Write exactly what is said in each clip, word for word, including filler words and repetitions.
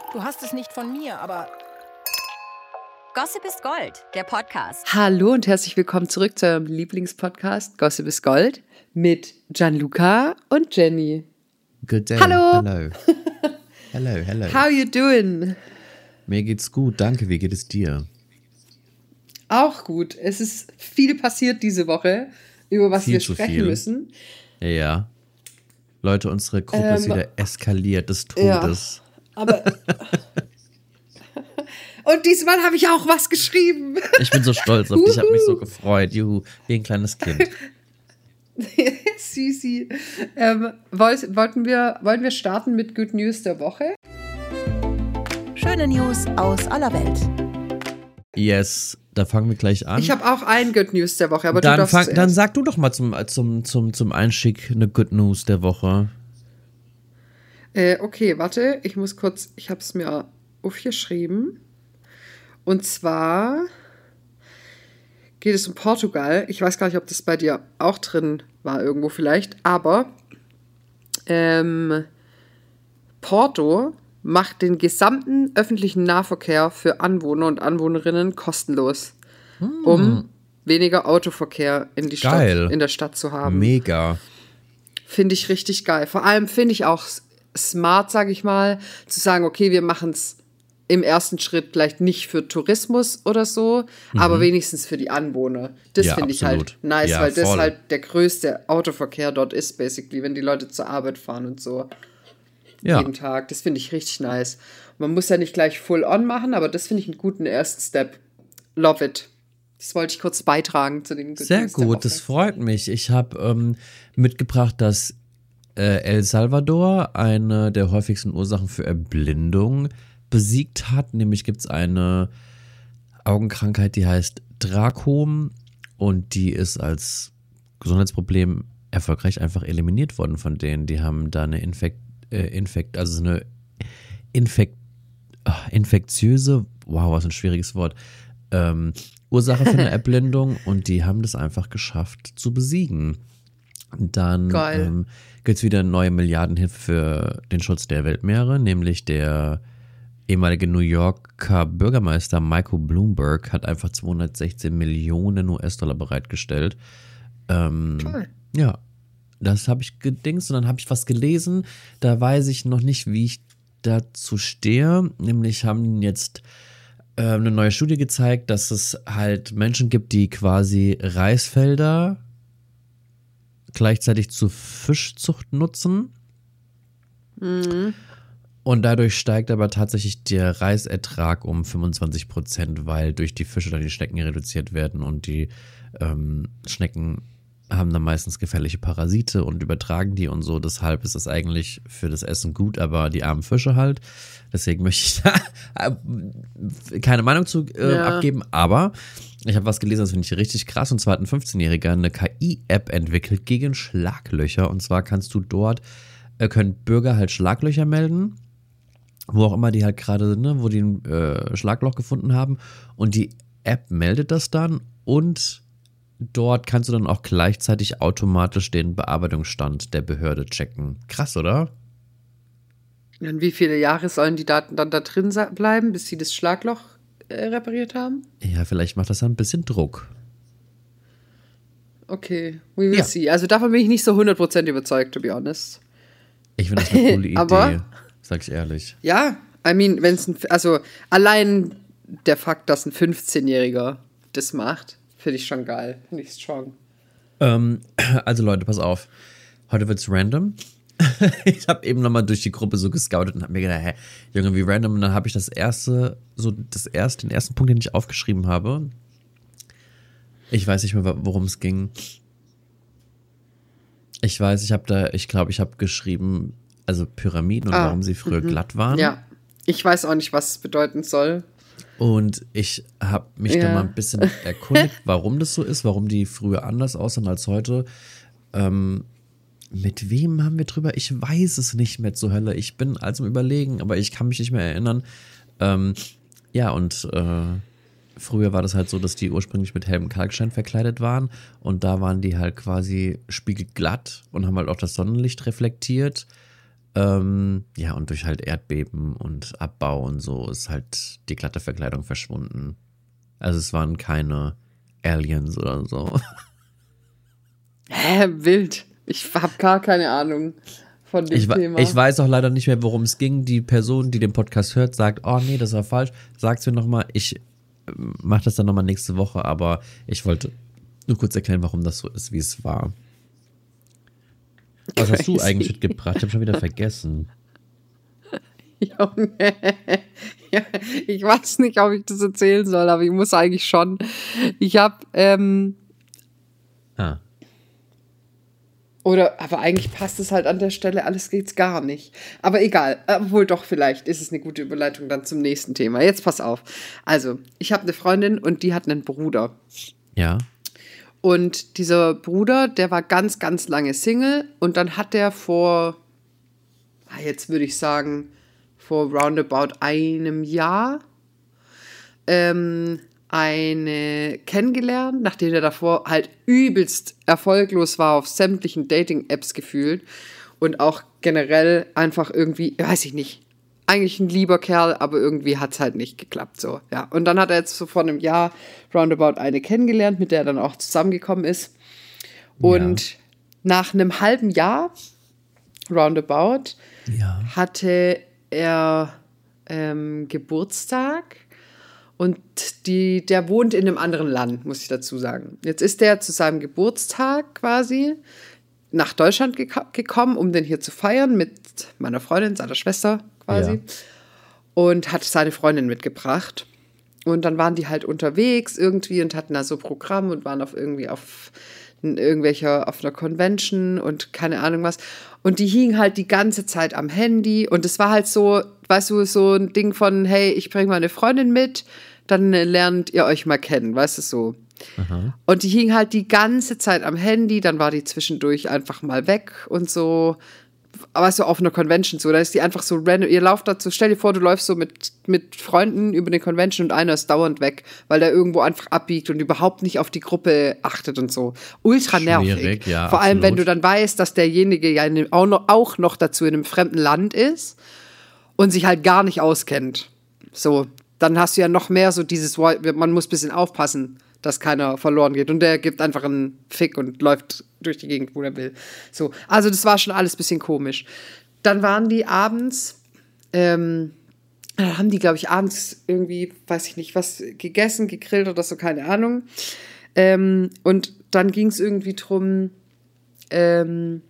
Du hast es nicht von mir, aber... Gossip ist Gold, der Podcast. Hallo und herzlich willkommen zurück zu eurem Lieblingspodcast Gossip ist Gold mit Gianluca und Jenny. Good day. Hallo. Hello. Hello, hello. How you doing? Mir geht's gut, danke. Wie geht es dir? Auch gut. Es ist viel passiert diese Woche, über was Viel wir zu sprechen viel. müssen. Ja. Leute, unsere Gruppe Ähm, ist wieder eskaliert des Todes. Ja, aber... Und diesmal habe ich auch was geschrieben. Ich bin so stolz auf dich, ich habe mich so gefreut. Juhu, wie ein kleines Kind. Süßi. Ähm, woll- wollten wir, wollen wir starten mit Good News der Woche? Schöne News aus aller Welt. Yes, da fangen wir gleich an. Ich habe auch ein Good News der Woche, aber du dann, darfst fang, zuerst. dann sag du doch mal zum, zum, zum, zum Einstieg eine Good News der Woche. Äh, okay, warte, ich muss kurz, ich habe es mir aufgeschrieben. Und zwar geht es um Portugal. Ich weiß gar nicht, ob das bei dir auch drin war, irgendwo vielleicht. Aber ähm, Porto macht den gesamten öffentlichen Nahverkehr für Anwohner und Anwohnerinnen kostenlos, hm. um weniger Autoverkehr in, die Geil. Stadt, in der Stadt zu haben. Mega. Finde ich richtig geil. Vor allem finde ich auch smart, sage ich mal, zu sagen, okay, wir machen es im ersten Schritt vielleicht nicht für Tourismus oder so, mhm. aber wenigstens für die Anwohner. Das Ja, finde ich halt nice, Ja, weil das voll. halt der größte Autoverkehr dort ist, basically, wenn die Leute zur Arbeit fahren und so. Ja. Jeden Tag. Das finde ich richtig nice. Man muss ja nicht gleich full on machen, aber das finde ich einen guten ersten Step. Love it. Das wollte ich kurz beitragen zu den Good Sehr News der gut, Woche. das freut mich. Ich habe ähm, mitgebracht, dass äh, El Salvador eine der häufigsten Ursachen für Erblindung besiegt hat. Nämlich gibt es eine Augenkrankheit, die heißt Trachom und die ist als Gesundheitsproblem erfolgreich einfach eliminiert worden von denen. Die haben da eine Infekt, äh, Infekt also eine Infekt, ach, infektiöse, wow, was ein schwieriges Wort, ähm, Ursache für eine Erblindung und die haben das einfach geschafft zu besiegen. Dann ähm, gibt es wieder neue Milliardenhilfe für den Schutz der Weltmeere, nämlich der ehemalige New Yorker Bürgermeister Michael Bloomberg hat einfach zweihundertsechzehn Millionen U S-Dollar bereitgestellt. Ähm, Toll. Ja, das habe ich gedingst und dann habe ich was gelesen, da weiß ich noch nicht, wie ich dazu stehe. Nämlich haben jetzt äh, eine neue Studie gezeigt, dass es halt Menschen gibt, die quasi Reisfelder gleichzeitig zur Fischzucht nutzen. Mhm. Und dadurch steigt aber tatsächlich der Reisertrag um fünfundzwanzig Prozent, weil durch die Fische dann die Schnecken reduziert werden und die ähm, Schnecken haben dann meistens gefährliche Parasite und übertragen die und so. Deshalb ist das eigentlich für das Essen gut, aber die armen Fische halt. Deswegen möchte ich da keine Meinung zu äh, Ja. abgeben, aber ich habe was gelesen, das finde ich richtig krass. Und zwar hat ein fünfzehnjähriger eine K I-App entwickelt gegen Schlaglöcher. Und zwar kannst du dort, äh, können Bürger halt Schlaglöcher melden, wo auch immer die halt gerade, ne, wo die ein äh, Schlagloch gefunden haben. Und die App meldet das dann und dort kannst du dann auch gleichzeitig automatisch den Bearbeitungsstand der Behörde checken. Krass, oder? Und wie viele Jahre sollen die Daten dann da drin sa- bleiben, bis sie das Schlagloch äh, repariert haben? Ja, vielleicht macht das dann ein bisschen Druck. Okay, we will Ja. see. Also davon bin ich nicht so hundert Prozent überzeugt, to be honest. Ich finde das eine coole Idee, Aber- sag ich ehrlich. Ja, I mean, wenn es ein, also allein der Fakt, dass ein fünfzehnjähriger das macht, finde ich schon geil. Finde ich strong. Ähm, also Leute, pass auf. Heute wird's random. Ich habe eben nochmal durch die Gruppe so gescoutet und habe mir gedacht, hä, Junge, wie random. Und dann habe ich das erste, so das erste, den ersten Punkt, den ich aufgeschrieben habe. Ich weiß nicht mehr, worum es ging. Ich weiß, ich habe da, ich glaube, ich habe geschrieben, also Pyramiden und Ah, warum sie früher glatt waren. Ja, ich weiß auch nicht, was es bedeuten soll. Und ich habe mich Ja. da mal ein bisschen erkundigt, warum das so ist, warum die früher anders aussahen als heute. Ähm, mit wem haben wir drüber? Ich weiß es nicht mehr zur Hölle. Ich bin also im Überlegen, aber ich kann mich nicht mehr erinnern. Ähm, ja, und äh, früher war das halt so, dass die ursprünglich mit hellem Kalkstein verkleidet waren. Und da waren die halt quasi spiegelglatt und haben halt auch das Sonnenlicht reflektiert. Ähm, ja, und durch halt Erdbeben und Abbau und so ist halt die glatte Verkleidung verschwunden. Also es waren keine Aliens oder so. Hä, wild. Ich habe gar keine Ahnung von dem Ich, Thema. ich weiß auch leider nicht mehr, worum es ging. Die Person, die den Podcast hört, sagt, oh nee, das war falsch. Sag's mir nochmal. Ich mache das dann nochmal nächste Woche, aber ich wollte nur kurz erklären, warum das so ist, wie es war. Was hast du Crazy. eigentlich mitgebracht? Ich habe schon wieder vergessen. Junge. Ja, ich weiß nicht, ob ich das erzählen soll, aber ich muss eigentlich schon. Ich habe, ähm, Ah. oder, aber eigentlich passt es halt an der Stelle, alles geht's gar nicht. Aber egal, obwohl doch, vielleicht ist es eine gute Überleitung dann zum nächsten Thema. Jetzt pass auf. Also, ich habe eine Freundin und die hat einen Bruder. Ja. Und dieser Bruder, der war ganz, ganz lange Single und dann hat der vor, ah, jetzt würde ich sagen, vor roundabout einem Jahr ähm, eine kennengelernt, nachdem er davor halt übelst erfolglos war auf sämtlichen Dating-Apps gefühlt und auch generell einfach irgendwie, weiß ich nicht, eigentlich ein lieber Kerl, aber irgendwie hat es halt nicht geklappt so, ja. Und dann hat er jetzt so vor einem Jahr roundabout eine kennengelernt, mit der er dann auch zusammengekommen ist. Und ja. nach einem halben Jahr roundabout Ja. hatte er ähm, Geburtstag und die, der wohnt in einem anderen Land, muss ich dazu sagen. Jetzt ist der zu seinem Geburtstag quasi nach Deutschland gek- gekommen, um den hier zu feiern mit meiner Freundin, seiner Schwester quasi. Ja. Und hat seine Freundin mitgebracht. Und dann waren die halt unterwegs irgendwie und hatten da so Programm und waren auf irgendwie auf irgendwelcher, auf einer Convention und keine Ahnung was. Und die hingen halt die ganze Zeit am Handy und es war halt so, weißt du, so ein Ding von, hey, ich bringe meine Freundin mit, dann lernt ihr euch mal kennen, weißt du, so. Aha. Und die hing halt die ganze Zeit am Handy, dann war die zwischendurch einfach mal weg und so. Aber so auf einer Convention so, da ist die einfach so random, ihr lauft dazu, stell dir vor, du läufst so mit, mit Freunden über eine Convention und einer ist dauernd weg, weil der irgendwo einfach abbiegt und überhaupt nicht auf die Gruppe achtet und so. Ultra nervig. Schwierig, ja, Vor allem, absolut. wenn du dann weißt, dass derjenige ja in dem, auch, noch, auch noch dazu in einem fremden Land ist und sich halt gar nicht auskennt. So, dann hast du ja noch mehr so dieses, man muss ein bisschen aufpassen, dass keiner verloren geht. Und der gibt einfach einen Fick und läuft durch die Gegend, wo er will. So, also das war schon alles ein bisschen komisch. Dann waren die abends, ähm, dann haben die, glaube ich, abends irgendwie, weiß ich nicht, was gegessen, gegrillt oder so, keine Ahnung. Ähm, und dann ging es irgendwie drum, ähm,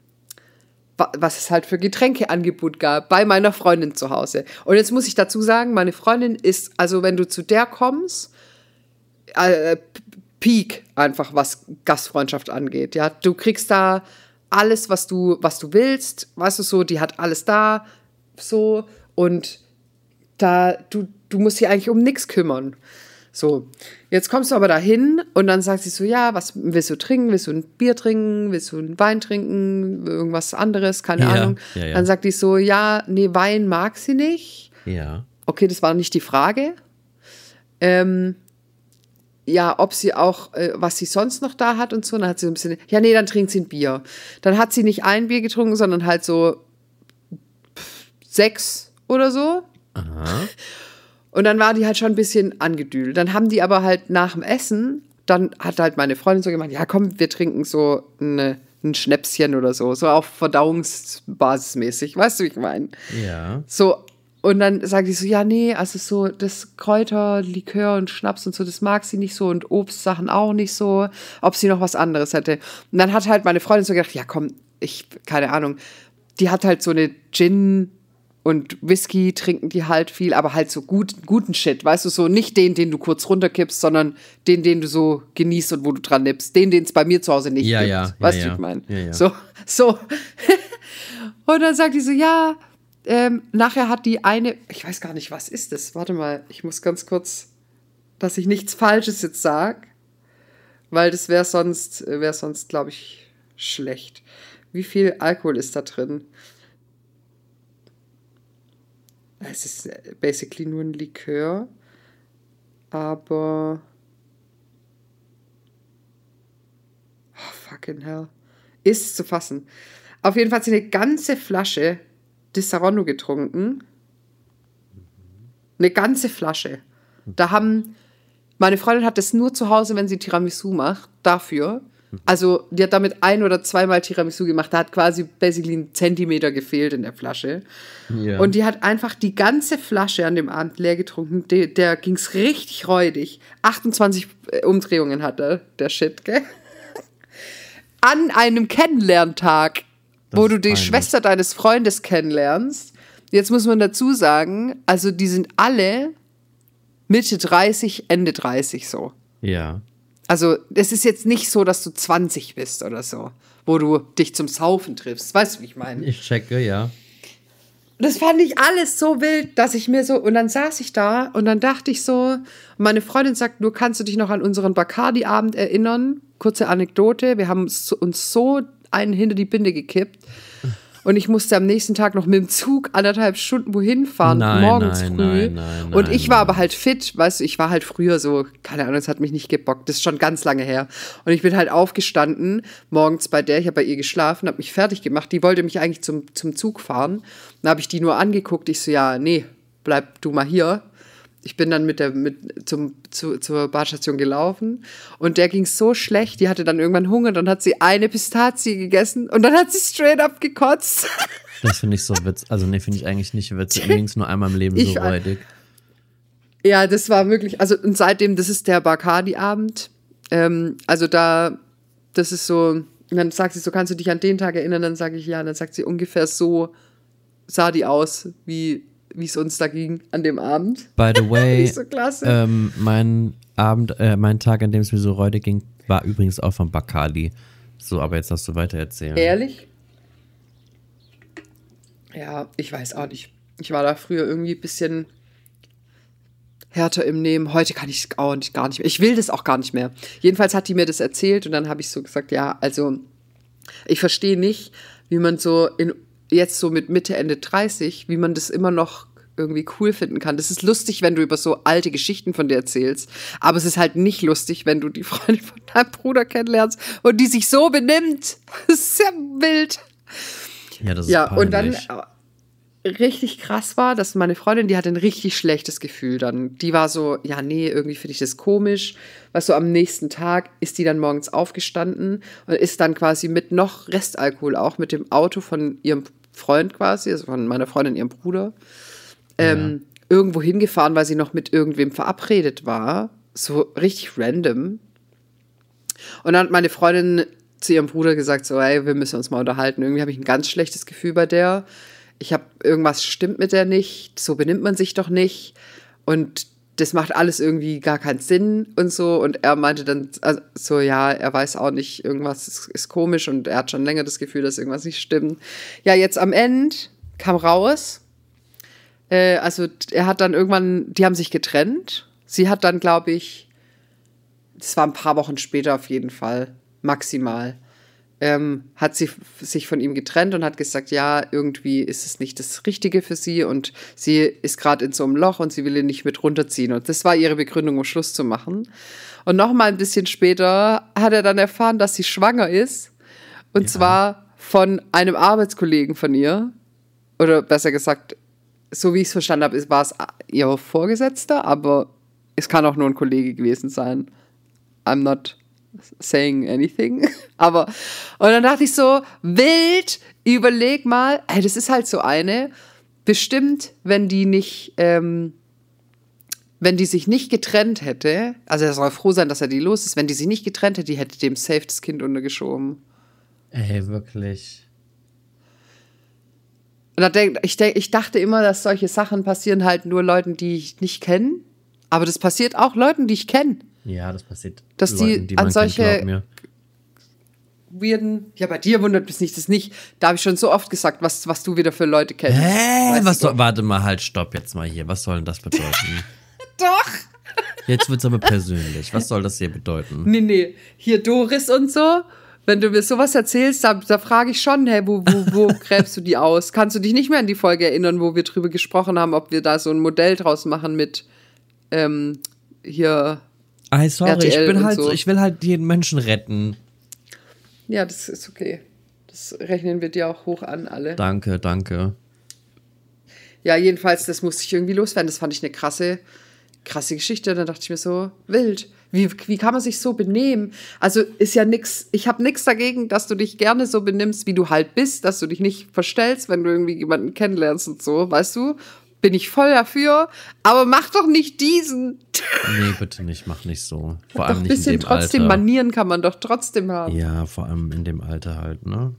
was es halt für Getränkeangebot gab bei meiner Freundin zu Hause. Und jetzt muss ich dazu sagen, meine Freundin ist, also wenn du zu der kommst, äh, Peak einfach, was Gastfreundschaft angeht. Ja, du kriegst da alles, was du, was du willst, weißt du so, die hat alles da, so, und da, du, du musst dich eigentlich um nichts kümmern. So, jetzt kommst du aber dahin und dann sagt sie so, ja, was willst du trinken? Willst du ein Bier trinken? Willst du einen Wein trinken? Irgendwas anderes? Keine Ja, Ahnung. ja, ja. Dann sagt die so, ja, nee, Wein mag sie nicht. Ja. Okay, das war nicht die Frage. Ähm, ja, ob sie auch, äh, was sie sonst noch da hat und so. Dann hat sie so ein bisschen, ja, nee, dann trinkt sie ein Bier. Dann hat sie nicht ein Bier getrunken, sondern halt so pff, sechs oder so. Aha. Und dann war die halt schon ein bisschen angedüdelt. Dann haben die aber halt nach dem Essen, dann hat halt meine Freundin so gemeint, ja komm, wir trinken so eine, ein Schnäpschen oder so, so auf Verdauungsbasismäßig, weißt du, wie ich meine? Ja. So, und dann sagt die so, ja nee, also so das Kräuter, Likör und Schnaps und so, das mag sie nicht so und Obstsachen auch nicht so, ob sie noch was anderes hätte. Und dann hat halt meine Freundin so gedacht, ja komm, ich, keine Ahnung, die hat halt so eine Gin- und Whisky trinken die halt viel, aber halt so gut, guten Shit, weißt du, so nicht den, den du kurz runterkippst, sondern den, den du so genießt und wo du dran nippst. Den, den es bei mir zu Hause nicht Ja, gibt. ja, Weißt ja, du, ja. wie ich meine? Ja, ja. So, so. Und dann sagt die so, ja, ähm, nachher hat die eine, ich weiß gar nicht, was ist das? Warte mal, ich muss ganz kurz, dass ich nichts Falsches jetzt sage, weil das wäre sonst, wäre sonst, glaube ich, schlecht. Wie viel Alkohol ist da drin? Es ist basically nur ein Likör, aber oh, fucking hell. Ist zu fassen. Auf jeden Fall hat sie eine ganze Flasche Disaronno getrunken. Eine ganze Flasche. Da haben, meine Freundin hat das nur zu Hause, wenn sie Tiramisu macht, dafür. Also die hat damit ein- oder zweimal Tiramisu gemacht. Da hat quasi basically ein Zentimeter gefehlt in der Flasche. Ja. Und die hat einfach die ganze Flasche an dem Abend leer getrunken. Der, der ging es richtig räudig. achtundzwanzig Umdrehungen hatte der Shit, gell? An einem Kennenlerntag, wo du die peinlich. Schwester deines Freundes kennenlernst. Jetzt muss man dazu sagen, also die sind alle Mitte dreißig, Ende dreißig so. Ja. Also es ist jetzt nicht so, dass du zwanzig bist oder so, wo du dich zum Saufen triffst. Weißt du, wie ich meine? Ich checke, ja. Das fand ich alles so wild, dass ich mir so, und dann saß ich da und dann dachte ich so, meine Freundin sagt, nur kannst du dich noch an unseren Bacardi-Abend erinnern? Kurze Anekdote, wir haben uns so einen hinter die Binde gekippt und ich musste am nächsten Tag noch mit dem Zug anderthalb Stunden wohin fahren, Nein, morgens nein, früh. nein, nein, und ich nein, war nein. aber halt fit, weißt du, ich war halt früher so, keine Ahnung, es hat mich nicht gebockt, das ist schon ganz lange her. Und ich bin halt aufgestanden, morgens bei der, ich habe bei ihr geschlafen, habe mich fertig gemacht, die wollte mich eigentlich zum, zum Zug fahren. Dann habe ich die nur angeguckt, ich so, ja, nee, bleib du mal hier. Ich bin dann mit der mit zum, zu, zur Badstation gelaufen und der ging so schlecht, die hatte dann irgendwann Hunger, dann hat sie eine Pistazie gegessen und dann hat sie straight up gekotzt. Das finde ich so witzig. Also, nee, finde ich eigentlich nicht witzig. Mir ging es nur einmal im Leben Ich- so räudig. Ja, das war wirklich, also und seitdem, das ist der Bacardi-Abend, ähm, also da, das ist so, und dann sagt sie so, kannst du dich an den Tag erinnern? Dann sage ich ja, und dann sagt sie, ungefähr so sah die aus, wie wie es uns da ging an dem Abend. By the way, So klasse. ähm, mein Abend, äh, mein Tag, an dem es mir so räudig ging, war übrigens auch von Bacardi. So, aber jetzt darfst du weiter erzählen. Ehrlich? Ja, ich weiß auch nicht. Ich war da früher irgendwie ein bisschen härter im Nehmen. Heute kann ich es auch nicht, gar nicht mehr. Ich will das auch gar nicht mehr. Jedenfalls hat die mir das erzählt und dann habe ich so gesagt, ja, also ich verstehe nicht, wie man so in, jetzt so mit Mitte, Ende dreißig, wie man das immer noch irgendwie cool finden kann. Das ist lustig, wenn du über so alte Geschichten von dir erzählst, aber es ist halt nicht lustig, wenn du die Freundin von deinem Bruder kennenlernst und die sich so benimmt. Das ist sehr wild. Ja, das ist Ja, peinlich. und dann äh, richtig krass war, dass meine Freundin, die hatte ein richtig schlechtes Gefühl dann. Die war so, ja, nee, irgendwie finde ich das komisch. Weißt du, am nächsten Tag ist die dann morgens aufgestanden und ist dann quasi mit noch Restalkohol auch mit dem Auto von ihrem Freund quasi, also von meiner Freundin, ihrem Bruder, ähm, ja. irgendwo hingefahren, weil sie noch mit irgendwem verabredet war. So richtig random. Und dann hat meine Freundin zu ihrem Bruder gesagt, so, ey, wir müssen uns mal unterhalten. Irgendwie habe ich ein ganz schlechtes Gefühl bei der. Ich habe, irgendwas stimmt mit der nicht. So benimmt man sich doch nicht. Und das macht alles irgendwie gar keinen Sinn und so. Und er meinte dann also, so, ja, er weiß auch nicht, irgendwas ist, ist komisch und er hat schon länger das Gefühl, dass irgendwas nicht stimmt. Ja, jetzt am Ende kam raus, äh, also er hat dann irgendwann, die haben sich getrennt. Sie hat dann, glaube ich, das war ein paar Wochen später auf jeden Fall, maximal, ähm, hat sie f- sich von ihm getrennt und hat gesagt, ja, irgendwie ist es nicht das Richtige für sie und sie ist gerade in so einem Loch und sie will ihn nicht mit runterziehen. Und das war ihre Begründung, um Schluss zu machen. Und noch mal ein bisschen später hat er dann erfahren, dass sie schwanger ist. Und Ja. zwar von einem Arbeitskollegen von ihr. Oder besser gesagt, so wie ich es verstanden habe, war es ihr Vorgesetzter, aber es kann auch nur ein Kollege gewesen sein. I'm not saying anything. Aber, und dann dachte ich so, wild, überleg mal, hey, das ist halt so eine, bestimmt, wenn die nicht, ähm, wenn die sich nicht getrennt hätte, also er soll froh sein, dass er die los ist, wenn die sich nicht getrennt hätte, die hätte dem safe das Kind untergeschoben. Ey, wirklich. Und da denk, ich, denk, ich dachte immer, dass solche Sachen passieren halt nur Leuten, die ich nicht kenne. Aber das passiert auch Leuten, die ich kenne. Ja, das passiert Dass die Leuten, die an man solche- kennt, glaub mir. Weirden. Ja, bei dir wundert mich nicht, das nicht. Da habe ich schon so oft gesagt, was, was du wieder für Leute kennst. Hä? Weißt Was du soll, warte mal, halt, stopp jetzt mal hier. Was soll denn das bedeuten? Doch! Jetzt wird's aber persönlich. Was soll das hier bedeuten? Nee, nee. Hier Doris und so. Wenn du mir sowas erzählst, da, da frage ich schon, hey, wo, wo, wo gräbst du die aus? Kannst du dich nicht mehr an die Folge erinnern, wo wir drüber gesprochen haben, ob wir da so ein Modell draus machen mit ähm, hier. Ey, sorry, R T L ich bin und halt so. so, ich will halt jeden Menschen retten. Ja, das ist okay. Das rechnen wir dir auch hoch an, alle. Danke, danke. Ja, jedenfalls, das musste ich irgendwie loswerden. Das fand ich eine krasse, krasse Geschichte. Dann dachte ich mir so, wild. Wie, wie kann man sich so benehmen? Also ist ja nix, ich habe nichts dagegen, dass du dich gerne so benimmst, wie du halt bist, dass du dich nicht verstellst, wenn du irgendwie jemanden kennenlernst und so, weißt du? Bin ich voll dafür, aber mach doch nicht diesen. Nee, bitte nicht, mach nicht so. Vor Doch allem ein nicht in bisschen dem trotzdem Alter. Manieren kann man doch trotzdem haben. Ja, vor allem in dem Alter halt, ne?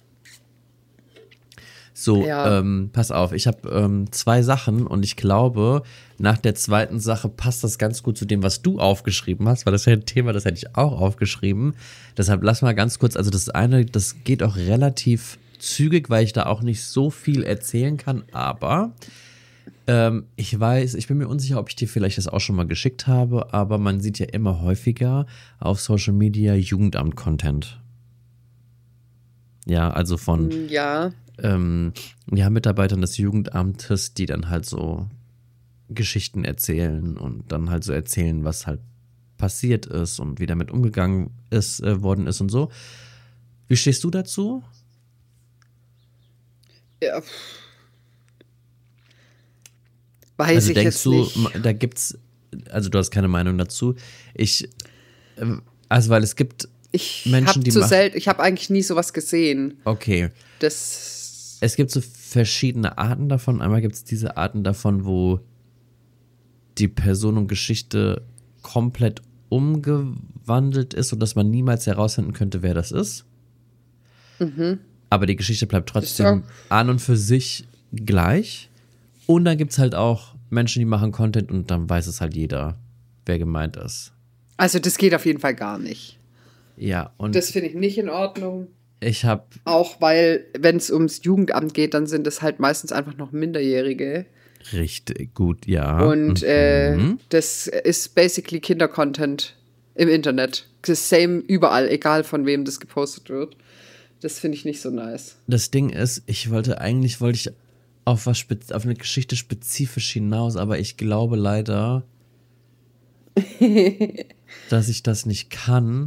So, Ja. ähm, pass auf, ich habe ähm, zwei Sachen und ich glaube, nach der zweiten Sache passt das ganz gut zu dem, was du aufgeschrieben hast, weil das ist ja ein Thema, das hätte ich auch aufgeschrieben. Deshalb lass mal ganz kurz, also das eine, das geht auch relativ zügig, weil ich da auch nicht so viel erzählen kann, aber ähm, ich weiß, ich bin mir unsicher, ob ich dir vielleicht das auch schon mal geschickt habe, aber man sieht ja immer häufiger auf Social Media Jugendamt-Content. Ja, also von Ja. ähm, ja, Mitarbeitern des Jugendamtes, die dann halt so Geschichten erzählen und dann halt so erzählen, was halt passiert ist und wie damit umgegangen ist, äh, worden ist und so. Wie stehst du dazu? Ja. Weiß Also ich denkst jetzt du, nicht. ma- da gibt's, also du hast keine Meinung dazu. Ich, ähm, also weil es gibt Ich Menschen, habe die zu machen- selten, ich habe eigentlich nie sowas gesehen. okay, Das, es gibt so verschiedene Arten davon. Einmal gibt es diese Arten davon, wo die Person und Geschichte komplett umgewandelt ist, sodass man niemals herausfinden könnte, wer das ist. Aber die Geschichte bleibt trotzdem ist an und für sich gleich. Und dann gibt es halt auch Menschen, die machen Content und dann weiß es halt jeder, wer gemeint ist. also das geht auf jeden Fall gar nicht. Ja, und Das finde ich nicht in Ordnung. ich habe, Auch weil, wenn es ums Jugendamt geht, dann sind es halt meistens einfach noch Minderjährige. richtig gut, ja. Und Mhm. äh, das ist basically Kindercontent im Internet. Das same überall, egal von wem das gepostet wird. Das finde ich nicht so nice. Das Ding ist, ich wollte eigentlich, wollte ich auf was spez- auf eine Geschichte spezifisch hinaus, aber ich glaube leider, dass ich das nicht kann.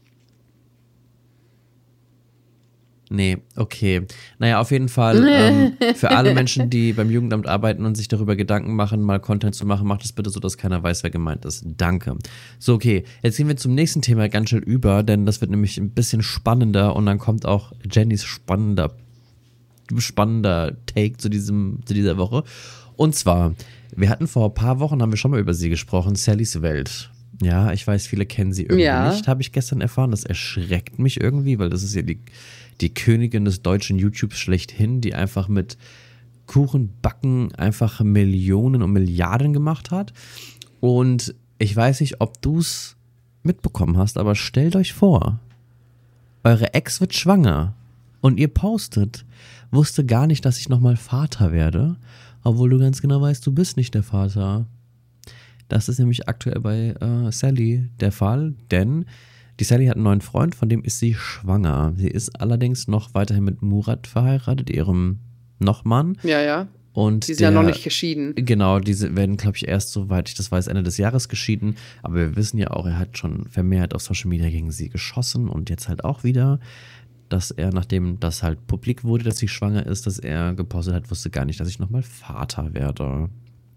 Nee, okay. Naja, auf jeden Fall, ähm, für alle Menschen, die beim Jugendamt arbeiten und sich darüber Gedanken machen, mal Content zu machen, macht es bitte so, dass keiner weiß, wer gemeint ist. Danke. So, okay, jetzt gehen wir zum nächsten Thema ganz schnell über, denn das wird nämlich ein bisschen spannender und dann kommt auch Jennys spannender, spannender Take zu diesem, zu dieser Woche. Und zwar, wir hatten vor ein paar Wochen, haben wir schon mal über sie gesprochen, Sallys Welt. Ja, ich weiß, viele kennen sie irgendwie Ja. nicht, habe ich gestern erfahren. Das erschreckt mich irgendwie, weil das ist ja die, die Königin des deutschen YouTubes schlechthin, die einfach mit Kuchenbacken einfach Millionen und Milliarden gemacht hat. Und ich weiß nicht, ob du es mitbekommen hast, aber stellt euch vor, eure Ex wird schwanger und ihr postet, wusste gar nicht, dass ich nochmal Vater werde, obwohl du ganz genau weißt, du bist nicht der Vater. Das ist nämlich aktuell bei äh, Sally der Fall, denn die Sally hat einen neuen Freund, von dem ist sie schwanger. Sie ist allerdings noch weiterhin mit Murat verheiratet, ihrem Nochmann. Ja, ja. Und Die sind der, ja noch nicht geschieden. Genau, diese werden, glaube ich, erst, soweit ich das weiß, Ende des Jahres geschieden. Aber wir wissen ja auch, er hat schon vermehrt auf Social Media gegen sie geschossen und jetzt halt auch wieder, dass er, nachdem das halt publik wurde, dass sie schwanger ist, dass er gepostet hat, wusste gar nicht, dass ich nochmal Vater werde.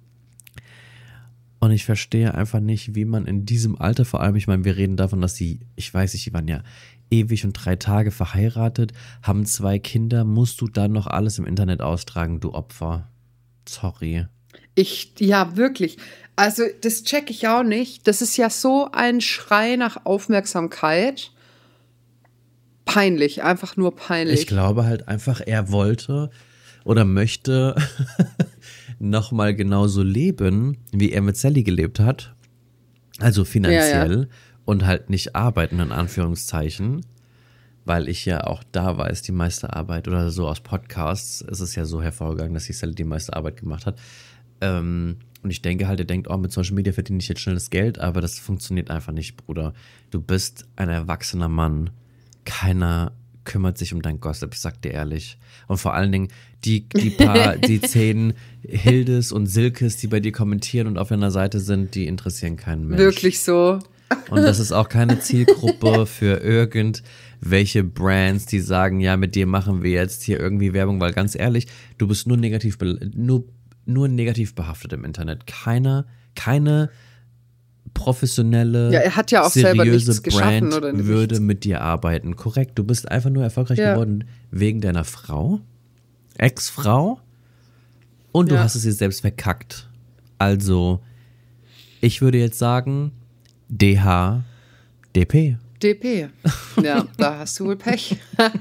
Und ich verstehe einfach nicht, wie man in diesem Alter, vor allem, ich meine, wir reden davon, dass sie, ich weiß nicht, die waren ja ewig und drei Tage verheiratet, haben zwei Kinder, musst du dann noch alles im Internet austragen, du Opfer. Sorry. Ich, ja, wirklich. Also, das check ich auch nicht. Das ist ja so ein Schrei nach Aufmerksamkeit. Peinlich, einfach nur peinlich. Ich glaube halt einfach, er wollte oder möchte nochmal genauso leben, wie er mit Sally gelebt hat. Also finanziell Ja, ja. und halt nicht arbeiten, in Anführungszeichen. Weil ich ja auch da weiß, die meiste Arbeit oder so aus Podcasts ist es ja so hervorgegangen, dass die Sally die meiste Arbeit gemacht hat. Ähm, und ich denke halt, er denkt, oh, mit Social Media verdiene ich jetzt schnell das Geld, aber das funktioniert einfach nicht, Bruder. Du bist ein erwachsener Mann. Keiner kümmert sich um dein Gossip, ich sag dir ehrlich. Und vor allen Dingen, die, die paar, die zehn Hildes und Silkes, die bei dir kommentieren und auf deiner Seite sind, die interessieren keinen Mensch. Wirklich so. Und das ist auch keine Zielgruppe für irgendwelche Brands, die sagen, ja, mit dir machen wir jetzt hier irgendwie Werbung, weil ganz ehrlich, du bist nur negativ, bel- nur nur negativ behaftet im Internet. Keine, keine professionelle, ja, er hat ja auch selber seriöse nichts geschaffen Brand oder nichts. würde mit dir arbeiten. Korrekt, du bist einfach nur erfolgreich Ja. geworden wegen deiner Frau, Ex-Frau, und du Ja. hast es dir selbst verkackt. Also, ich würde jetzt sagen, D H D P. D P. Ja, da hast du wohl Pech.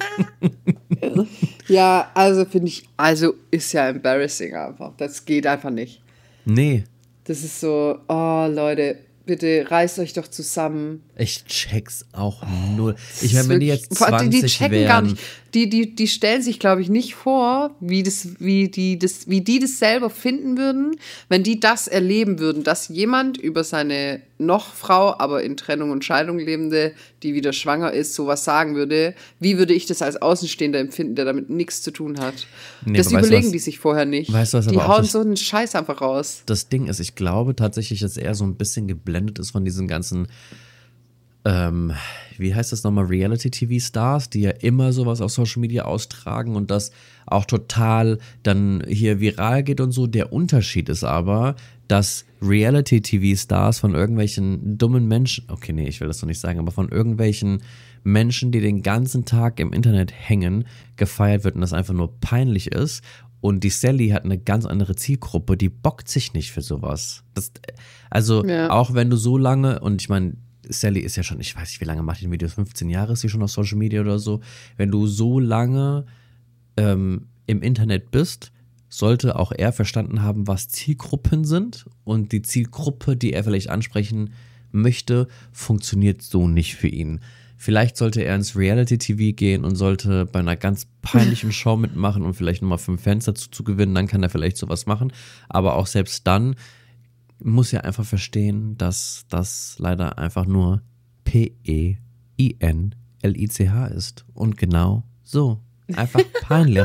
Ja, also finde ich, also ist ja embarrassing einfach. Das geht einfach nicht. Nee, Das ist so, oh Leute, bitte reißt euch doch zusammen. ich check's auch null. Das Ich meine, ist wenn die wirklich- jetzt vor allem, zwanzig die checken wären, gar nicht. Die, die, die stellen sich, glaube ich, nicht vor, wie, das, wie, die, das, wie die das selber finden würden, wenn die das erleben würden, dass jemand über seine noch Frau, aber in Trennung und Scheidung lebende, die wieder schwanger ist, sowas sagen würde. Wie würde ich das als Außenstehender empfinden, der damit nichts zu tun hat? Nee, das aber weißt du überlegen was- die sich vorher nicht. weißt du was die aber auch hauen das- so einen Scheiß einfach raus. das Ding ist, ich glaube tatsächlich, dass er so ein bisschen geblendet ist von diesen ganzen, ähm, wie heißt das nochmal, Reality-T V-Stars, die ja immer sowas auf Social Media austragen und das auch total dann hier viral geht und so. Der Unterschied ist aber, dass Reality-T V-Stars von irgendwelchen dummen Menschen, okay, nee, ich will das so nicht sagen, aber von irgendwelchen Menschen, die den ganzen Tag im Internet hängen, gefeiert wird und das einfach nur peinlich ist. Und die Sally hat eine ganz andere Zielgruppe, die bockt sich nicht für sowas. Das, also Ja. auch wenn du so lange, und ich meine, Sally ist ja schon, ich weiß nicht, wie lange macht die Videos, fünfzehn Jahre ist sie schon auf Social Media oder so. Wenn du so lange ähm, im Internet bist, sollte auch er verstanden haben, was Zielgruppen sind. Und die Zielgruppe, die er vielleicht ansprechen möchte, funktioniert so nicht für ihn. Vielleicht sollte er ins Reality-T V gehen und sollte bei einer ganz peinlichen Show mitmachen und vielleicht nochmal fünf Fans dazu zu gewinnen, dann kann er vielleicht sowas machen. Aber auch selbst dann muss er einfach verstehen, dass das leider einfach nur P E I N L I C H ist. Und genau so. Einfach peinlich.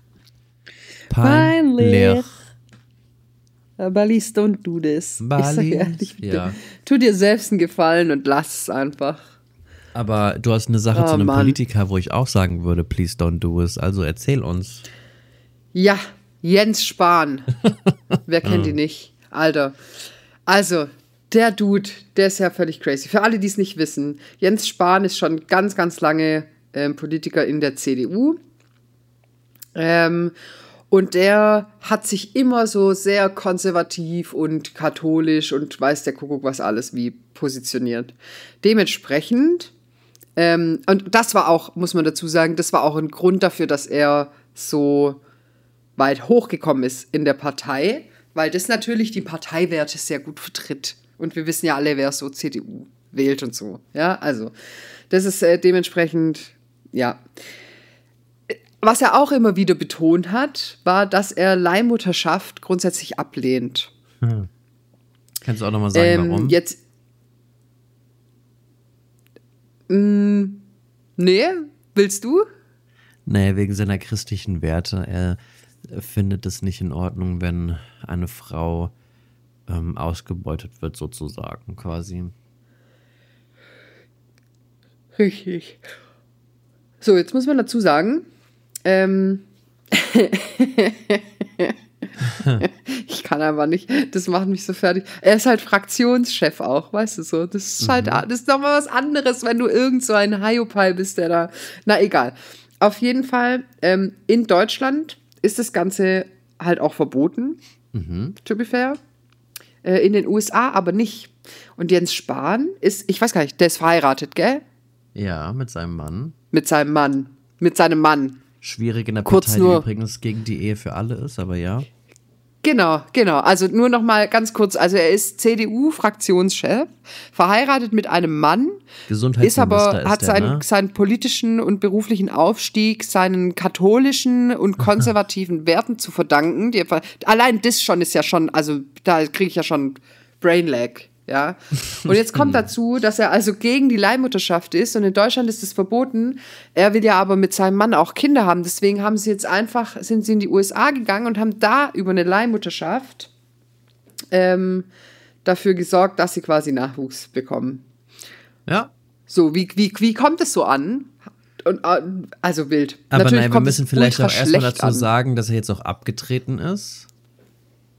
Peinlich. Balis, don't do this. Ich sag Balis, ehrlich, bitte. ja. Tu dir selbst einen Gefallen und lass es einfach. Aber du hast eine Sache Oh, zu einem Mann. Politiker, wo ich auch sagen würde, please don't do it. Also erzähl uns. Ja, Jens Spahn. Wer kennt ihn nicht? Alter. Also, der Dude, der ist ja völlig crazy. Für alle, die es nicht wissen, Jens Spahn ist schon ganz, ganz lange ähm, Politiker in der C D U. Ähm, und der hat sich immer so sehr konservativ und katholisch und weiß der Kuckuck was alles wie positioniert. Dementsprechend, ähm, und das war auch, muss man dazu sagen, das war auch ein Grund dafür, dass er so weit hochgekommen ist in der Partei, weil das natürlich die Parteiwerte sehr gut vertritt. Und wir wissen ja alle, wer so C D U wählt und so. Ja, also das ist äh, dementsprechend, ja. Was er auch immer wieder betont hat, war, dass er Leihmutterschaft grundsätzlich ablehnt. Kannst du auch nochmal sagen, Ähm, warum? Jetzt. Mh, nee, willst du? Naja, wegen seiner christlichen Werte. Er findet es nicht in Ordnung, wenn eine Frau ähm, ausgebeutet wird, sozusagen, quasi. Richtig. So, jetzt muss man dazu sagen, ähm, ich kann einfach nicht, das macht mich so fertig. Er ist halt Fraktionschef auch, weißt du so. Das ist halt, das ist nochmal was anderes, wenn du irgend so ein Hiopai bist, der da, na egal. Auf jeden Fall, ähm, in Deutschland ist das Ganze halt auch verboten, to be fair. Äh, in den U S A aber nicht. Und Jens Spahn ist, ich weiß gar nicht, der ist verheiratet, gell? Ja, mit seinem Mann. Mit seinem Mann. Mit seinem Mann. Schwierig in der Kurz Partei, nur- die übrigens gegen die Ehe für alle ist, aber ja. Genau, genau. Also nur noch mal ganz kurz. Also er ist C D U-Fraktionschef, verheiratet mit einem Mann, ist Gesundheitsminister aber, ist hat der, seinen, ne? seinen politischen und beruflichen Aufstieg seinen katholischen und konservativen Werten zu verdanken. Die, allein das schon ist ja schon, also da kriege ich ja schon Brainlag. Ja. Und jetzt kommt dazu, dass er also gegen die Leihmutterschaft ist und in Deutschland ist es verboten. Er will ja aber mit seinem Mann auch Kinder haben. Deswegen haben sie jetzt einfach, sind sie in die U S A gegangen und haben da über eine Leihmutterschaft ähm, dafür gesorgt, dass sie quasi Nachwuchs bekommen. Ja. So, wie, wie, wie kommt es so an? Und, äh, also wild. Aber Natürlich nein, wir kommt müssen es vielleicht ultra auch erstmal schlecht dazu an. sagen, dass er jetzt auch abgetreten ist.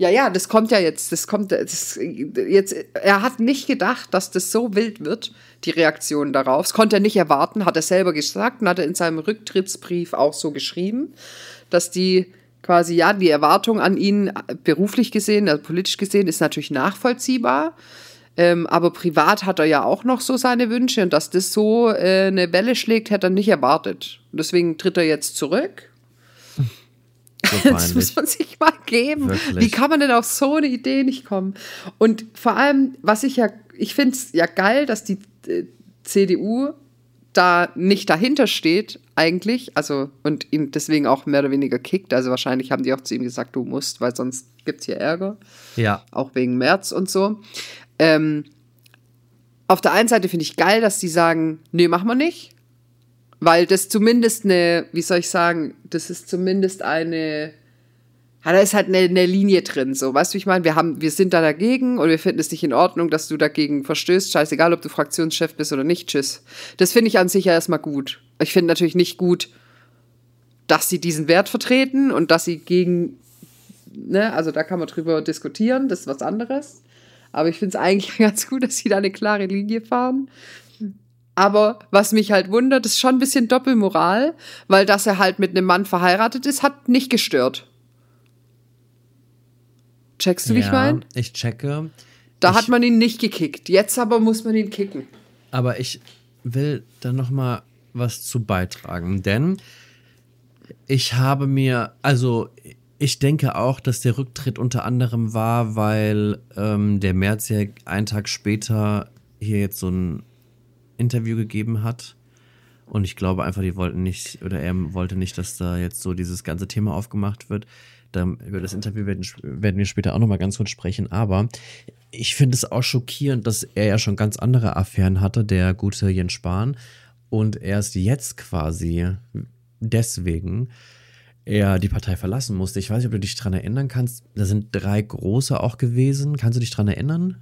Ja, ja, das kommt ja jetzt, das kommt das, jetzt, er hat nicht gedacht, dass das so wild wird, die Reaktion darauf. Das konnte er nicht erwarten, hat er selber gesagt und hat er in seinem Rücktrittsbrief auch so geschrieben, dass die quasi, ja, die Erwartung an ihn beruflich gesehen, also politisch gesehen, ist natürlich nachvollziehbar, ähm, aber privat hat er ja auch noch so seine Wünsche und dass das so äh, eine Welle schlägt, hätte er nicht erwartet. Und deswegen tritt er jetzt zurück. So das muss man sich mal geben. Wirklich? Wie kann man denn auf so eine Idee nicht kommen? Und vor allem, was ich ja, ich finde es ja geil, dass die äh, C D U da nicht dahinter steht eigentlich, also und ihn deswegen auch mehr oder weniger kickt. Also wahrscheinlich haben die auch zu ihm gesagt, du musst, weil sonst gibt es hier Ärger. Ja. Auch wegen März und so. Ähm, auf der einen Seite finde ich geil, dass die sagen, nee, machen wir nicht. Weil das zumindest eine, wie soll ich sagen, das ist zumindest eine, ja, da ist halt eine, eine Linie drin, so, weißt du, wie ich meine? Wir haben, wir sind da dagegen und wir finden es nicht in Ordnung, dass du dagegen verstößt, scheißegal, ob du Fraktionschef bist oder nicht, tschüss. Das finde ich an sich ja erstmal gut. Ich finde natürlich nicht gut, dass sie diesen Wert vertreten und dass sie gegen, ne, also da kann man drüber diskutieren, das ist was anderes. Aber ich finde es eigentlich ganz gut, dass sie da eine klare Linie fahren. Aber was mich halt wundert, ist schon ein bisschen Doppelmoral, weil dass er halt mit einem Mann verheiratet ist, hat nicht gestört. Checkst du, wie ja, ich meine? Ich checke. Da ich, hat man ihn nicht gekickt. Jetzt aber muss man ihn kicken. Aber ich will da noch mal was zu beitragen, denn ich habe mir, also ich denke auch, dass der Rücktritt unter anderem war, weil ähm, der Merz ja einen Tag später hier jetzt so ein Interview gegeben hat und ich glaube einfach, die wollten nicht, oder er wollte nicht, dass da jetzt so dieses ganze Thema aufgemacht wird. Da, über das Interview werden, werden wir später auch nochmal ganz kurz sprechen, aber ich finde es auch schockierend, dass er ja schon ganz andere Affären hatte, der gute Jens Spahn, und erst jetzt quasi deswegen er die Partei verlassen musste. Ich weiß nicht, ob du dich daran erinnern kannst, da sind drei große auch gewesen. Kannst du dich daran erinnern?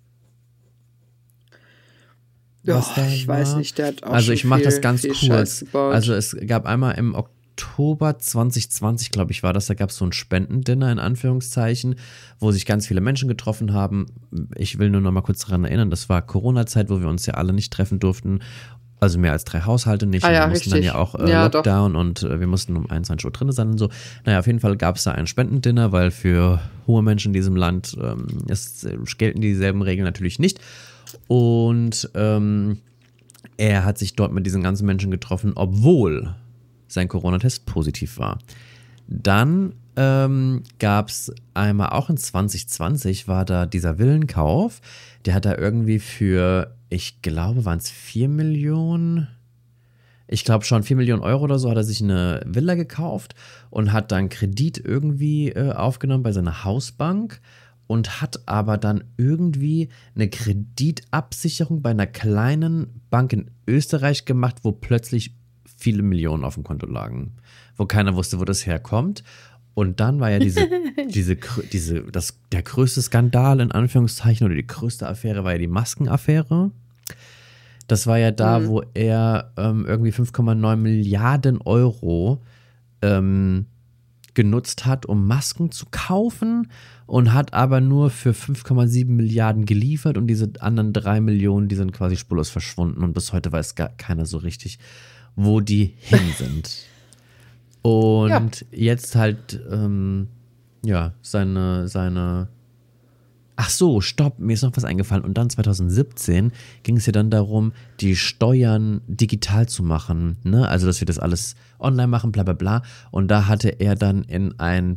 Was oh, ich war. weiß nicht, der hat auch Also schon ich mache viel, das ganz viel kurz. Also es gab einmal im Oktober zwanzig zwanzig, glaube ich, war das, da gab es so ein Spendendinner in Anführungszeichen, wo sich ganz viele Menschen getroffen haben. Ich will nur noch mal kurz daran erinnern, das war Corona-Zeit, wo wir uns ja alle nicht treffen durften. Also mehr als drei Haushalte nicht. Ah, ja, wir mussten richtig. dann ja auch äh, ja, Lockdown doch. und äh, wir mussten um einundzwanzig Uhr drin sein und so. Naja, auf jeden Fall gab es da ein Spendendinner, weil für hohe Menschen in diesem Land ähm, es, äh, gelten dieselben Regeln natürlich nicht. Und ähm, er hat sich dort mit diesen ganzen Menschen getroffen, obwohl sein Corona-Test positiv war. Dann ähm, gab es einmal, auch in zwanzig zwanzig war da dieser Villenkauf. Der hat da irgendwie für, ich glaube, waren es vier Millionen, ich glaube schon vier Millionen Euro oder so, hat er sich eine Villa gekauft und hat dann Kredit irgendwie äh, aufgenommen bei seiner Hausbank und hat aber dann irgendwie eine Kreditabsicherung bei einer kleinen Bank in Österreich gemacht, wo plötzlich viele Millionen auf dem Konto lagen, wo keiner wusste, wo das herkommt. Und dann war ja diese, diese, diese, das, der größte Skandal in Anführungszeichen oder die größte Affäre war ja die Maskenaffäre. Das war ja da, mhm. wo er ähm, irgendwie fünf Komma neun Milliarden Euro ähm, genutzt hat, um Masken zu kaufen und hat aber nur für fünf Komma sieben Milliarden geliefert und diese anderen drei Millionen, die sind quasi spurlos verschwunden und bis heute weiß gar keiner so richtig, wo die hin sind. Und ja. jetzt halt, ähm, ja, seine, seine, ach so, stopp, mir ist noch was eingefallen. Und dann zwanzig siebzehn ging es ja dann darum, die Steuern digital zu machen, ne? Also, dass wir das alles online machen, bla bla bla. Und da hatte er dann in ein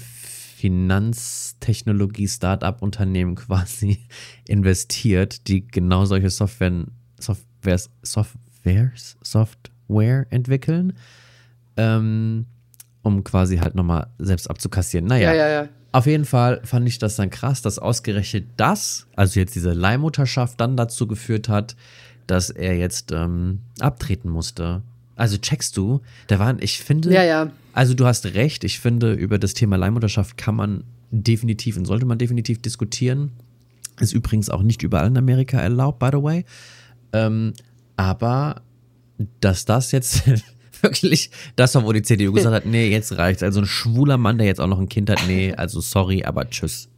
Finanztechnologie-Startup-Unternehmen quasi investiert, die genau solche Software, Softwares, Softwares, Software entwickeln. Ähm, um quasi halt nochmal selbst abzukassieren. Naja, ja, ja, ja. Auf jeden Fall fand ich das dann krass, dass ausgerechnet das, also jetzt diese Leihmutterschaft, dann dazu geführt hat, dass er jetzt ähm, abtreten musste. Also checkst du, da waren, ich finde, ja, ja. also du hast recht, ich finde, über das Thema Leihmutterschaft kann man definitiv und sollte man definitiv diskutieren. Ist übrigens auch nicht überall in Amerika erlaubt, by the way. Ähm, aber dass das jetzt wirklich, das war, wo die C D U gesagt hat, nee, jetzt reicht's. Also ein schwuler Mann, der jetzt auch noch ein Kind hat, nee, also sorry, aber tschüss.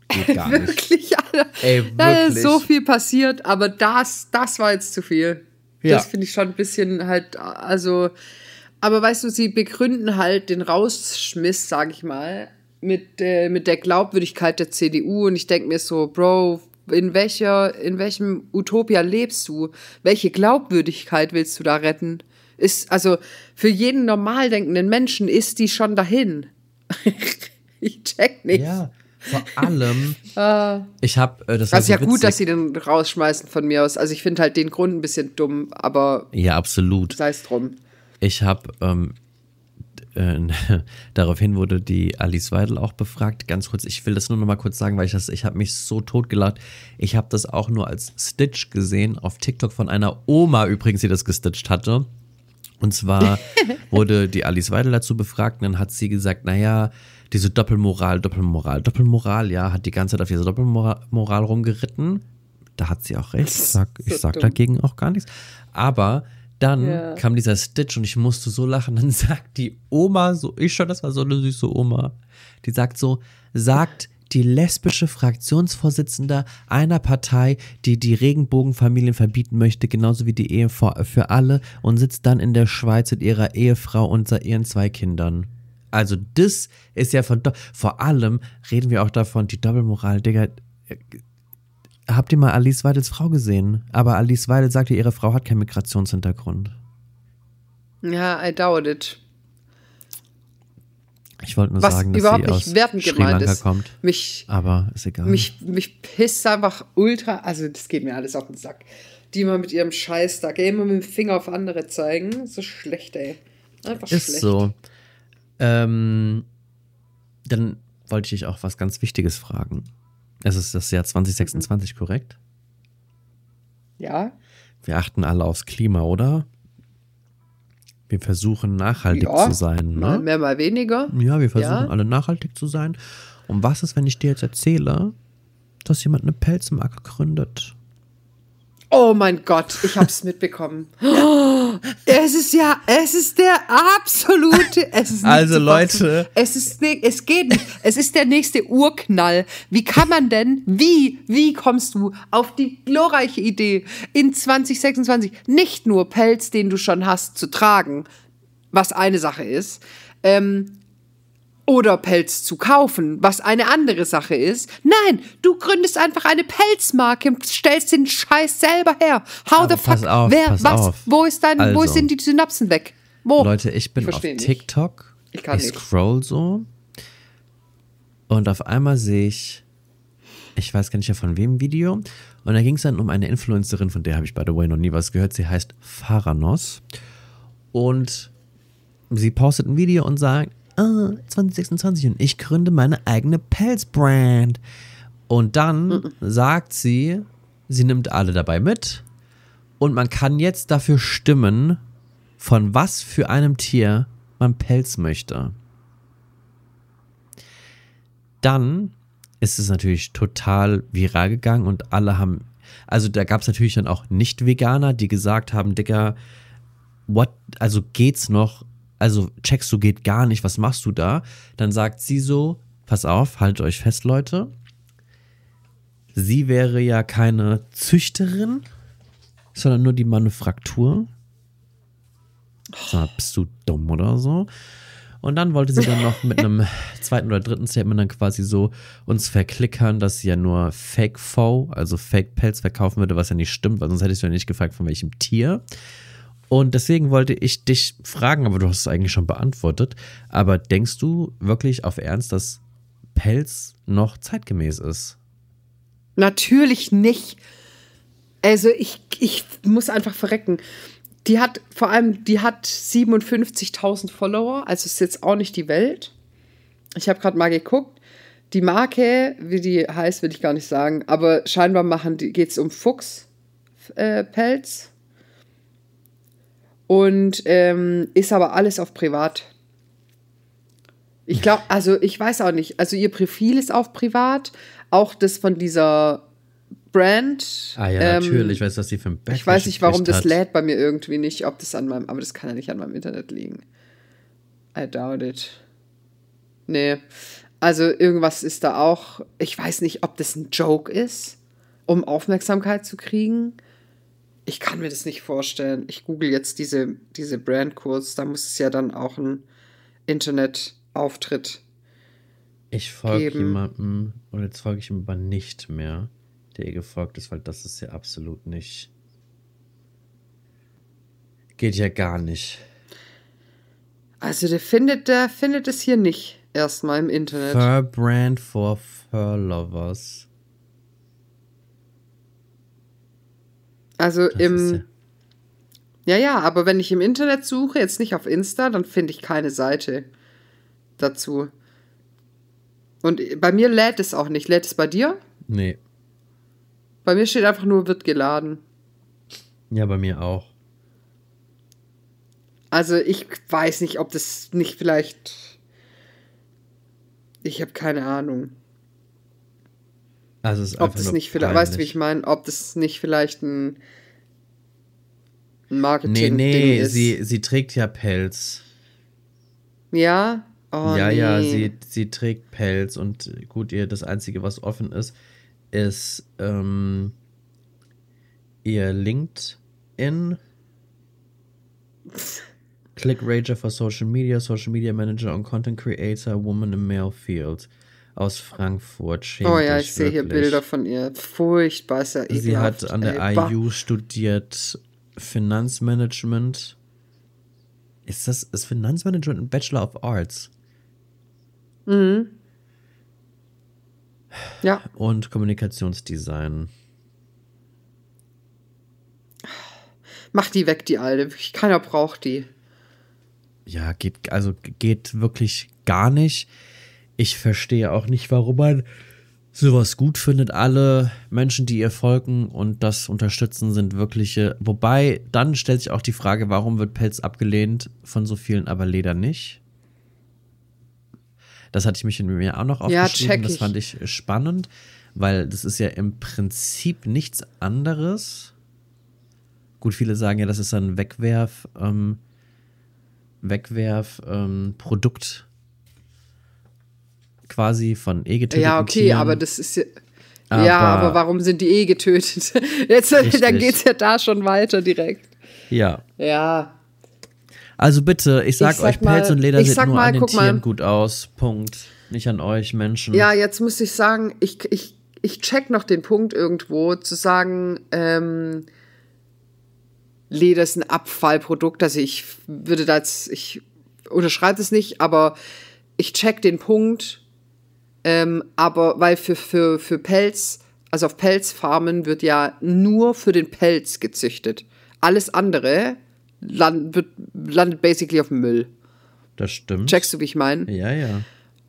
geht gar nicht. Wirklich, Alter. Ey, Da ist wirklich. so viel passiert, aber das, das war jetzt zu viel. Ja. Das finde ich schon ein bisschen halt, also, aber weißt du, sie begründen halt den Rausschmiss, sag ich mal, mit, äh, mit der Glaubwürdigkeit der C D U und ich denke mir so, Bro, in welcher, in welchem Utopia lebst du? Welche Glaubwürdigkeit willst du da retten? Ist, also, für jeden normal denkenden Menschen ist die schon dahin. Ich check nicht. Ja, vor allem, Ah. ich habe, äh, das war Also so ja gut, witzig. dass sie den rausschmeißen von mir aus. Also ich finde halt den Grund ein bisschen dumm, aber Ja, absolut. sei es drum. Ich habe, ähm, äh, daraufhin wurde die Alice Weidel auch befragt. Ganz kurz, ich will das nur noch mal kurz sagen, weil ich das, ich habe mich so totgelacht. Ich habe das auch nur als Stitch gesehen, auf TikTok von einer Oma übrigens, die das gestitcht hatte. Und zwar wurde die Alice Weidel dazu befragt und dann hat sie gesagt, naja, diese Doppelmoral, Doppelmoral, Doppelmoral, ja, hat die ganze Zeit auf diese Doppelmoral Moral rumgeritten. Da hat sie auch recht. Ich sag, ich So sag dumm. dagegen auch gar nichts. Aber dann Ja. kam dieser Stitch und ich musste so lachen. Dann sagt die Oma, so, ich schon, das war so eine süße Oma, die sagt so, sagt die lesbische Fraktionsvorsitzende einer Partei, die die Regenbogenfamilien verbieten möchte, genauso wie die Ehe für, für alle und sitzt dann in der Schweiz mit ihrer Ehefrau und ihren zwei Kindern. Also das ist ja von, vor allem reden wir auch davon, die Doppelmoral, Digga. Habt ihr mal Alice Weidels Frau gesehen? Aber Alice Weidel sagte, ihre Frau hat keinen Migrationshintergrund. Ja, I doubt it. Ich wollte nur Was sagen, dass überhaupt sie nicht aus wertend Sri gemeint Lanka ist. kommt. Mich, Aber ist egal. mich, mich pisst einfach ultra, also das geht mir alles auf den Sack. Die immer mit ihrem Scheiß da, immer mit dem Finger auf andere zeigen. So schlecht, ey. Einfach ist schlecht. so. Ähm, dann wollte ich dich auch was ganz Wichtiges fragen. Es ist das Jahr zwanzig sechsundzwanzig, Mhm. korrekt? Ja? Wir achten alle aufs Klima, oder? Wir versuchen nachhaltig Ja, zu sein, Mal ne? mehr, mal weniger. Ja, wir versuchen Ja. alle nachhaltig zu sein. Und was ist, wenn ich dir jetzt erzähle, dass jemand eine Pelzmarke gründet? Oh mein Gott, ich hab's mitbekommen. Oh, es ist ja, es ist der absolute, es ist nicht Also, zu fassen. Leute. Es ist, ne- es geht nicht. Es ist der nächste Urknall. Wie kann man denn, wie, wie kommst du auf die glorreiche Idee, in zwanzig sechsundzwanzig nicht nur Pelz, den du schon hast, zu tragen, was eine Sache ist, ähm, oder Pelz zu kaufen, was eine andere Sache ist. Nein, du gründest einfach eine Pelzmarke und stellst den Scheiß selber her. How Aber the fuck? pass auf, Wer, pass was? auf. Wo ist dein, wo Also. sind die Synapsen weg? Wo? Leute, ich bin Ich auf versteh nicht. TikTok. Ich kann ich nicht. scroll so. Und auf einmal sehe ich, ich weiß gar nicht mehr von wem ein Video. Und da ging es dann um eine Influencerin, von der habe ich by the way noch nie was gehört. Sie heißt Faranos. Und sie postet ein Video und sagt, ah, zwanzig sechsundzwanzig und ich gründe meine eigene Pelzbrand. Und dann Mhm. sagt sie, sie nimmt alle dabei mit. Und man kann jetzt dafür stimmen, von was für einem Tier man Pelz möchte. Dann ist es natürlich total viral gegangen und alle haben, also da gab es natürlich dann auch Nicht-Veganer, die gesagt haben, Digga, what, also geht's noch, also checkst du, geht gar nicht, was machst du da? Dann sagt sie so, pass auf, haltet euch fest, Leute, sie wäre ja keine Züchterin, sondern nur die Manufaktur. Sag mal, bist du dumm oder so? Und dann wollte sie dann noch mit einem zweiten oder dritten Statement dann quasi so uns verklickern, dass sie ja nur Fake-Faux, also Fake-Pelz verkaufen würde, was ja nicht stimmt, weil sonst hättest du ja nicht gefragt, von welchem Tier. Und deswegen wollte ich dich fragen, aber du hast es eigentlich schon beantwortet, aber denkst du wirklich auf Ernst, dass Pelz noch zeitgemäß ist? Natürlich nicht. Also ich, ich muss einfach verrecken. Die hat vor allem, die hat siebenundfünfzigtausend Follower, also ist jetzt auch nicht die Welt. Ich habe gerade mal geguckt. Die Marke, wie die heißt, will ich gar nicht sagen, aber scheinbar machen die, geht es um Fuchspelz. Äh, Pelz. Und ähm, ist aber alles auf privat. Ich glaube, also ich weiß auch nicht. Also ihr Profil ist auf privat. Auch das von dieser Brand. Ah ja, ähm, natürlich, weißt du, was die für ein Backlash Ich weiß nicht, warum gekriegt das hat. lädt bei mir irgendwie nicht, ob das an meinem, aber das kann ja nicht an meinem Internet liegen. I doubt it. Nee. Also irgendwas ist da auch, ich weiß nicht, ob das ein Joke ist, um Aufmerksamkeit zu kriegen. Ich kann mir das nicht vorstellen. Ich google jetzt diese, diese Brand kurz, da muss es ja dann auch einen Internetauftritt Ich folge geben. jemandem, und jetzt folge ich ihm aber nicht mehr, der ihr gefolgt ist, weil das ist ja absolut nicht. Geht ja gar nicht. Also der findet, der findet es hier nicht erstmal im Internet. Fur Brand for Fur Lovers. Also Das ist im, ja, ja, aber wenn ich im Internet suche, jetzt nicht auf Insta, dann finde ich keine Seite dazu. Und bei mir lädt es auch nicht. Lädt es bei dir? Nee. Bei mir steht einfach nur, wird geladen. Ja, bei mir auch. Also ich weiß nicht, ob das nicht vielleicht... Ich habe keine Ahnung. Also es ist Ob einfach das nur nicht vielleicht... peinlich. Weißt du, wie ich meine? Ob das nicht vielleicht ein, ein Nee, Marketing-Ding nee, ist. sie, sie trägt ja Pelz. Ja? Oh, ja, nee. ja, sie, sie trägt Pelz und gut, ihr das Einzige, was offen ist, ist ähm, ihr LinkedIn. Click Rager for Social Media, Social Media Manager und Content Creator, Woman in Male Field aus Frankfurt. Schämt Oh ja, dich ich sehe hier wirklich. Bilder von ihr. Furchtbar, ist ja ekelhaft. Sie hat an der ey. Bah. I U studiert Finanzmanagement. Ist das ist Finanzmanagement ein Bachelor of Arts? Ja, Und Kommunikationsdesign. mach die weg, die Alte. Wirklich, keiner braucht die. Ja, geht, also geht wirklich gar nicht. Ich verstehe auch nicht, warum man sowas gut findet. Alle Menschen, die ihr folgen und das unterstützen, sind wirkliche. Wobei, dann stellt sich auch die Frage, warum wird Pelz abgelehnt von so vielen, aber Leder nicht? Das hatte ich mich in mir auch noch Ja, aufgeschrieben. check Das ich. fand ich spannend, weil das ist ja im Prinzip nichts anderes. Gut, viele sagen ja, das ist ein Wegwerf, ähm, Wegwerf, ähm, Produkt quasi von eh getöteten Ja, okay, Tieren. aber das ist ja. Aber- ja, aber warum sind die eh getötet? Jetzt, Richtig. dann geht's ja da schon weiter direkt. Ja, Ja. also bitte, ich sag, Ich sag euch, Pelz mal- und Leder ich sieht sag nur mal, an den guck mal. Tieren gut aus. Punkt. Nicht an euch Menschen. Ja, jetzt muss ich sagen, ich, ich, ich check noch den Punkt irgendwo, zu sagen, ähm, Leder ist ein Abfallprodukt. Also ich würde da jetzt, ich unterschreibe es nicht, aber ich check den Punkt, ähm, aber weil für, für, für Pelz, also auf Pelzfarmen wird ja nur für den Pelz gezüchtet. Alles andere land, wird, landet basically auf dem Müll. Das stimmt. Checkst du, wie ich meine? Ja, ja.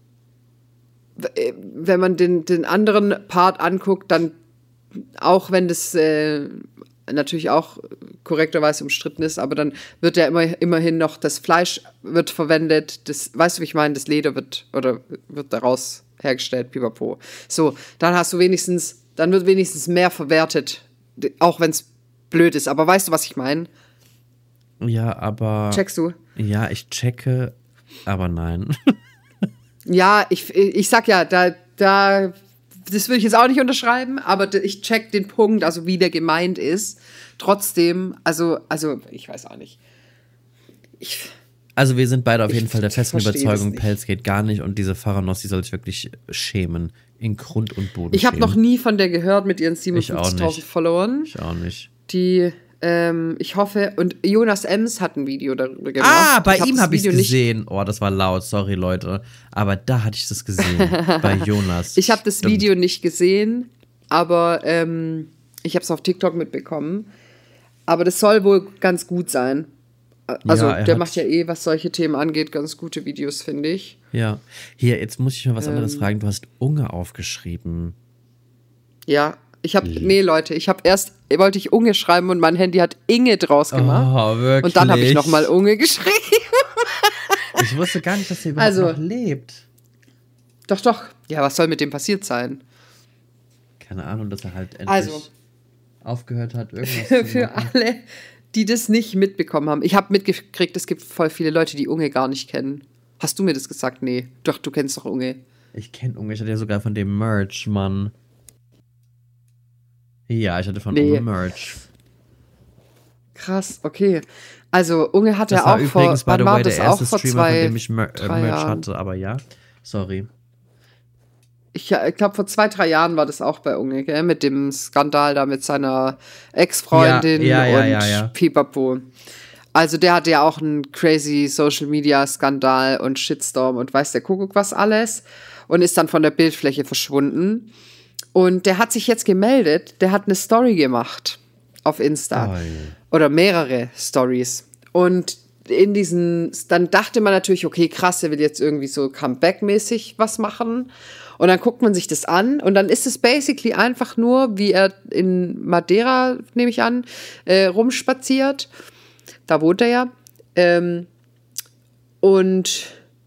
Wenn man den, den anderen Part anguckt, dann, auch wenn das äh, natürlich auch korrekterweise umstritten ist, aber dann wird ja immer, immerhin noch das Fleisch wird verwendet, das, weißt du, wie ich meine, das Leder wird, oder wird daraus hergestellt, pipapo. So, dann hast du wenigstens, dann wird wenigstens mehr verwertet, auch wenn es blöd ist, aber weißt du, was ich meine? Ja, aber. Checkst du? Ja, ich checke, aber nein. Ja, ich, ich sag ja, da, da, das würde ich jetzt auch nicht unterschreiben, aber ich check den Punkt, also wie der gemeint ist. Trotzdem, also, also, ich weiß auch nicht. Ich, Also wir sind beide auf Ich jeden Fall der festen verstehe das Überzeugung, nicht. Pelz geht gar nicht und diese Pharanos, die soll sich wirklich schämen. In Grund und Boden ich habe schämen. noch nie von der gehört mit ihren Ich auch siebenundfünfzigtausend nicht. Followern. Ich auch nicht. Die, ähm, ich hoffe, und Jonas Ems hat ein Video darüber gemacht. Ah, bei Ich hab ihm das habe ich Video nicht- gesehen. Oh, das war laut, sorry Leute. Aber da hatte ich das gesehen. Bei Jonas. Ich habe das Stimmt. Video nicht gesehen, aber ähm, ich habe es auf TikTok mitbekommen. Aber das soll wohl ganz gut sein. Also Ja, er der hat- macht ja eh, was solche Themen angeht, ganz gute Videos, finde ich. Ja. Hier, jetzt muss ich mal was anderes Ähm. fragen. Du hast Unge aufgeschrieben. Ja, ich habe, nee Leute, ich habe erst, wollte ich Unge schreiben und mein Handy hat Inge draus gemacht. Oh, wirklich? Und dann habe ich nochmal Unge geschrieben. Ich wusste gar nicht, dass er überhaupt Also- noch lebt. Doch, doch. Ja, was soll mit dem passiert sein? Keine Ahnung, dass er halt endlich Also. aufgehört hat, irgendwas zu Für machen. alle, die das nicht mitbekommen haben. Ich habe mitgekriegt, es gibt voll viele Leute, die Unge gar nicht kennen. Hast du mir das gesagt? Nee. Doch, du kennst doch Unge. Ich kenne Unge, ich hatte ja sogar von dem Merch, Mann. Ja, ich hatte von Nee. Unge Merch. Krass, okay. Also Unge hat Das ja war auch übrigens, vor, by the wann war way, der das auch erste vor Streamer, zwei, von dem ich Mer äh, drei Merch Jahren. hatte, aber ja. Sorry. Ich, ich glaube, vor zwei, drei Jahren war das auch bei Unge, gell? Mit dem Skandal da mit seiner Ex-Freundin Ja, ja, ja, und ja, ja. Pipapo. Also der hatte ja auch einen crazy Social-Media-Skandal und Shitstorm und weiß der Kuckuck was alles und ist dann von der Bildfläche verschwunden. Und der hat sich jetzt gemeldet, der hat eine Story gemacht auf Insta. Oh, ja. Oder mehrere Stories. Und in diesen, dann dachte man natürlich, okay, krass, der will jetzt irgendwie so Comeback-mäßig was machen. Und dann guckt man sich das an und dann ist es basically einfach nur, wie er in Madeira, nehme ich an, äh, rumspaziert. Da wohnt er ja. Ähm, und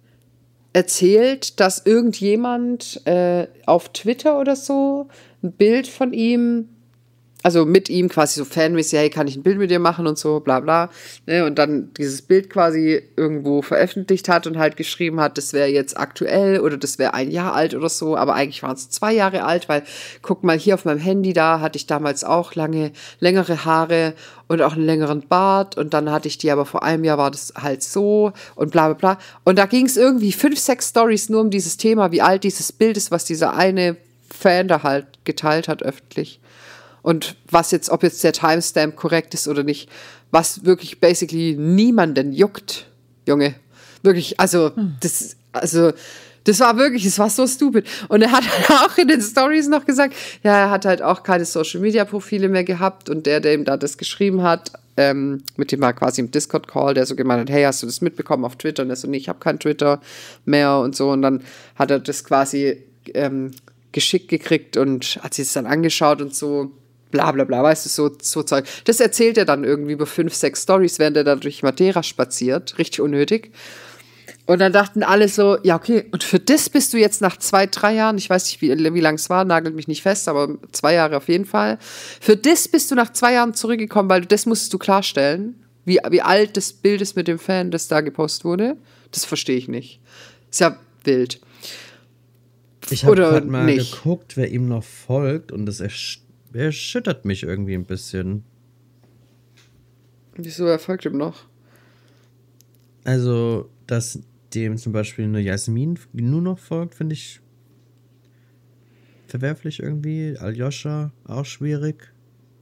erzählt, dass irgendjemand äh, auf Twitter oder so ein Bild von ihm, also mit ihm quasi so fanmäßig, hey, kann ich ein Bild mit dir machen und so, bla bla. Ne? Und dann dieses Bild quasi irgendwo veröffentlicht hat und halt geschrieben hat, das wäre jetzt aktuell oder das wäre ein Jahr alt oder so, aber eigentlich waren es zwei Jahre alt, weil guck mal, hier auf meinem Handy, da hatte ich damals auch lange, längere Haare und auch einen längeren Bart und dann hatte ich die, aber vor einem Jahr war das halt so und bla bla bla. Und da ging es irgendwie fünf, sechs Stories nur um dieses Thema, wie alt dieses Bild ist, was dieser eine Fan da halt geteilt hat öffentlich. Und was jetzt, ob jetzt der Timestamp korrekt ist oder nicht, was wirklich basically niemanden juckt, Junge. Wirklich, also, das, also, das war wirklich, es war so stupid. Und er hat auch in den Stories noch gesagt, ja, er hat halt auch keine Social-Media-Profile mehr gehabt und der, der ihm da das geschrieben hat, ähm, mit dem war quasi im Discord-Call, der so gemeint hat, hey, hast du das mitbekommen auf Twitter? Und er so, nee, ich habe kein Twitter mehr und so. Und dann hat er das quasi ähm, geschickt gekriegt und hat sich das dann angeschaut und so, bla bla bla, weißt du, so, so Zeug. Das erzählt er dann irgendwie über fünf, sechs Stories, während er da durch Madeira spaziert. Richtig unnötig. Und dann dachten alle so, ja, okay, und für das bist du jetzt nach zwei, drei Jahren, ich weiß nicht, wie, wie lange es war, nagelt mich nicht fest, aber zwei Jahre auf jeden Fall. Für das bist du nach zwei Jahren zurückgekommen, weil das musstest du klarstellen, wie, wie alt das Bild ist mit dem Fan, das da gepostet wurde. Das verstehe ich nicht. Ist ja wild. Ich habe Oder gerade mal nicht. geguckt, wer ihm noch folgt und das ersch erschüttert mich irgendwie ein bisschen. Wieso erfolgt ihm noch? Also, dass dem zum Beispiel eine Jasmin nur noch folgt, finde ich verwerflich irgendwie. Aljoscha, auch schwierig.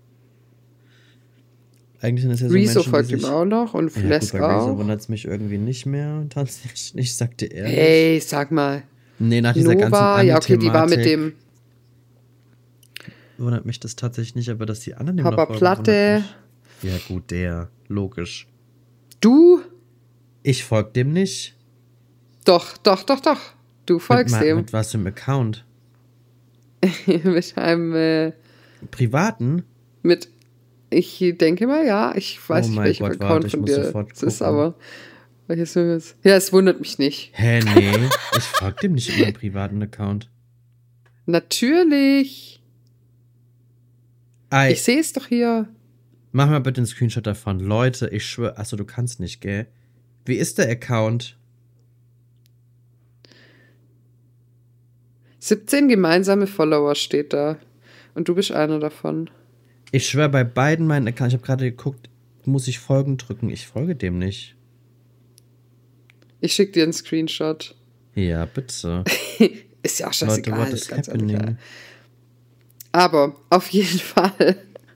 Eigentlich sind es ja so Rezo Menschen, folgt die ihm sich... auch noch und Ja, Flesk gut, bei Rezo auch. wundert es mich irgendwie nicht mehr, tatsächlich, sagte er. Hey, sag mal. Nee, nach dieser Nova, ganzen ja, okay, die war mit Ami-Thematik dem wundert mich das tatsächlich nicht, aber dass die anderen dem Papa noch folgen, Platte. wundert mich. Ja gut, der, logisch. Du? Ich folge dem nicht. Doch, doch, doch, doch. Du folgst mit, ma- dem. Mit was für einem Account? mit einem, äh, Privaten? mit, ich denke mal, ja. Ich weiß Oh nicht, mein welcher Gott, Account warte, ich von muss dir sofort es ist, gucken. aber welches ist es? Ja, es wundert mich nicht. Hä, nee, ich folge dem nicht in meinem privaten Account. Natürlich. Ei, Ich sehe es doch hier. mach mal bitte einen Screenshot davon. Leute, ich schwöre, achso, du kannst nicht, gell? Wie ist der Account? siebzehn gemeinsame Follower steht da. Und du bist einer davon. Ich schwöre, bei beiden meinen Accounts, ich habe gerade geguckt, muss ich Folgen drücken. Ich folge dem nicht. Ich schicke dir einen Screenshot. Ja, bitte. Ist ja auch Leute, scheißegal. what ist is ganz ehrlich, ja. happening? Aber auf jeden Fall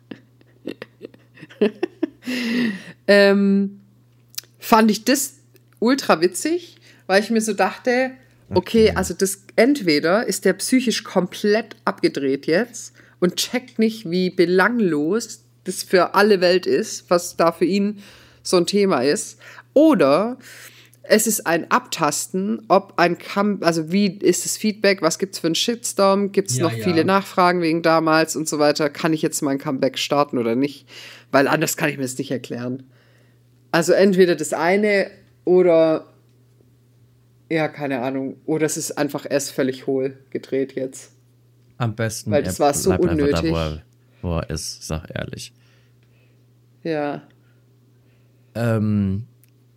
ähm, fand ich das ultra witzig, weil ich mir so dachte, okay, Okay. also das entweder ist der psychisch komplett abgedreht jetzt und checkt nicht, wie belanglos das für alle Welt ist, was da für ihn so ein Thema ist, oder es ist ein Abtasten, ob ein Kampf, also wie ist das Feedback, was gibt's für einen Shitstorm, gibt's Ja, noch ja. viele Nachfragen wegen damals und so weiter, kann ich jetzt mein Comeback starten oder nicht, weil anders kann ich mir das nicht erklären. Also entweder das eine oder, ja, keine Ahnung, oder es ist einfach erst völlig hohl gedreht jetzt. Am besten, Weil das er war so bleibt einfach unnötig. Da, wo, er, wo er ist, sag ehrlich. Ja. Ähm,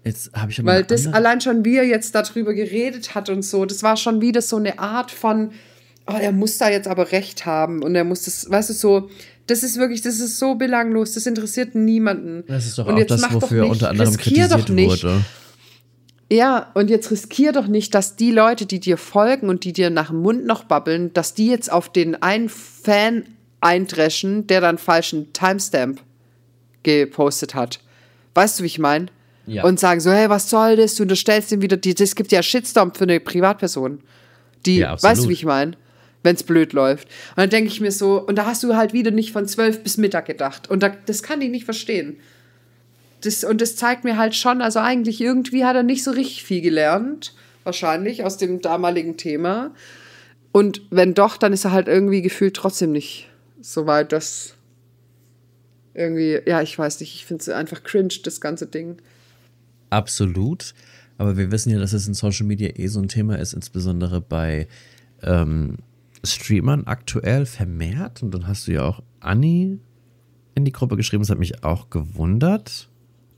Jetzt habe ich aber Weil eine das andere- allein schon, wie er jetzt darüber geredet hat und so, das war schon wieder so eine Art von, oh, er muss da jetzt aber recht haben und er muss das, weißt du, so, das ist wirklich, das ist so belanglos, das interessiert niemanden. Das ist doch und auch jetzt das, mach doch wofür nicht, unter anderem riskier kritisiert doch nicht. wurde. Ja, und jetzt riskier doch nicht, dass die Leute, die dir folgen und die dir nach dem Mund noch babbeln, dass die jetzt auf den einen Fan eindreschen, der dann falschen Timestamp gepostet hat. Weißt du, wie ich meine? Ja. Und sagen so, hey, was soll das? Du unterstellst ihm wieder, die, das gibt ja Shitstorm für eine Privatperson. Die, Ja, absolut. weißt du, wie ich meine? Wenn es blöd läuft. Und dann denke ich mir so, und da hast du halt wieder nicht von zwölf bis Mittag gedacht. Und da, das kann ich nicht verstehen. Das, und das zeigt mir halt schon, also eigentlich irgendwie hat er nicht so richtig viel gelernt, wahrscheinlich, aus dem damaligen Thema. Und wenn doch, dann ist er halt irgendwie gefühlt trotzdem nicht so weit, dass irgendwie, ja, ich weiß nicht, ich finde es einfach cringe, das ganze Ding. Absolut. Aber wir wissen ja, dass es in Social Media eh so ein Thema ist, insbesondere bei ähm, Streamern aktuell vermehrt. Und dann hast du ja auch Anni in die Gruppe geschrieben. Das hat mich auch gewundert.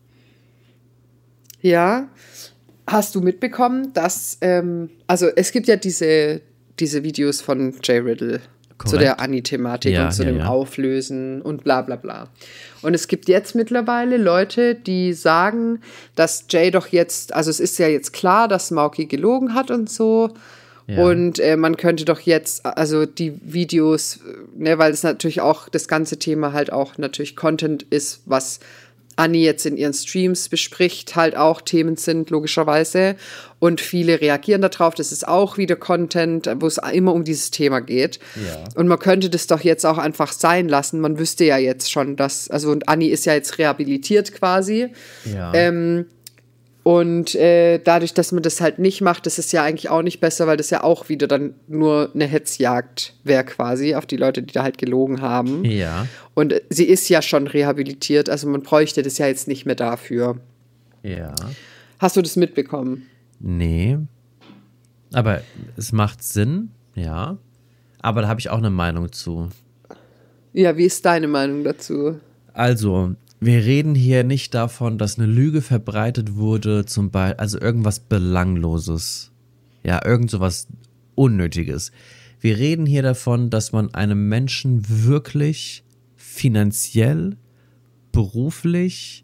Ja, hast du mitbekommen, dass, ähm, also es gibt ja diese, diese Videos von Jay Riddle zu Korrekt. der Anni-Thematik Ja, und zu ja, dem ja. Auflösen und bla bla bla. Und es gibt jetzt mittlerweile Leute, die sagen, dass Jay doch jetzt, also es ist ja jetzt klar, dass Mauki gelogen hat und so. Ja. Und äh, man könnte doch jetzt, also die Videos, ne, weil es natürlich auch das ganze Thema halt auch natürlich Content ist, was Anni jetzt in ihren Streams bespricht, halt auch Themen sind, logischerweise. Und viele reagieren darauf. Das ist auch wieder Content, wo es immer um dieses Thema geht. Ja. Und man könnte das doch jetzt auch einfach sein lassen. Man wüsste ja jetzt schon, dass, also und Anni ist ja jetzt rehabilitiert quasi. Ja. Ähm, und äh, dadurch, dass man das halt nicht macht, das ist ja eigentlich auch nicht besser, weil das ja auch wieder dann nur eine Hetzjagd wäre quasi auf die Leute, die da halt gelogen haben. Ja. Und sie ist ja schon rehabilitiert, also man bräuchte das ja jetzt nicht mehr dafür. Ja. Hast du das mitbekommen? Nee. Aber es macht Sinn, ja. Aber da habe ich auch eine Meinung zu. Ja, wie ist deine Meinung dazu? Also, wir reden hier nicht davon, dass eine Lüge verbreitet wurde, zum Beispiel, also irgendwas Belangloses. Ja, irgend sowas Unnötiges. Wir reden hier davon, dass man einem Menschen wirklich finanziell, beruflich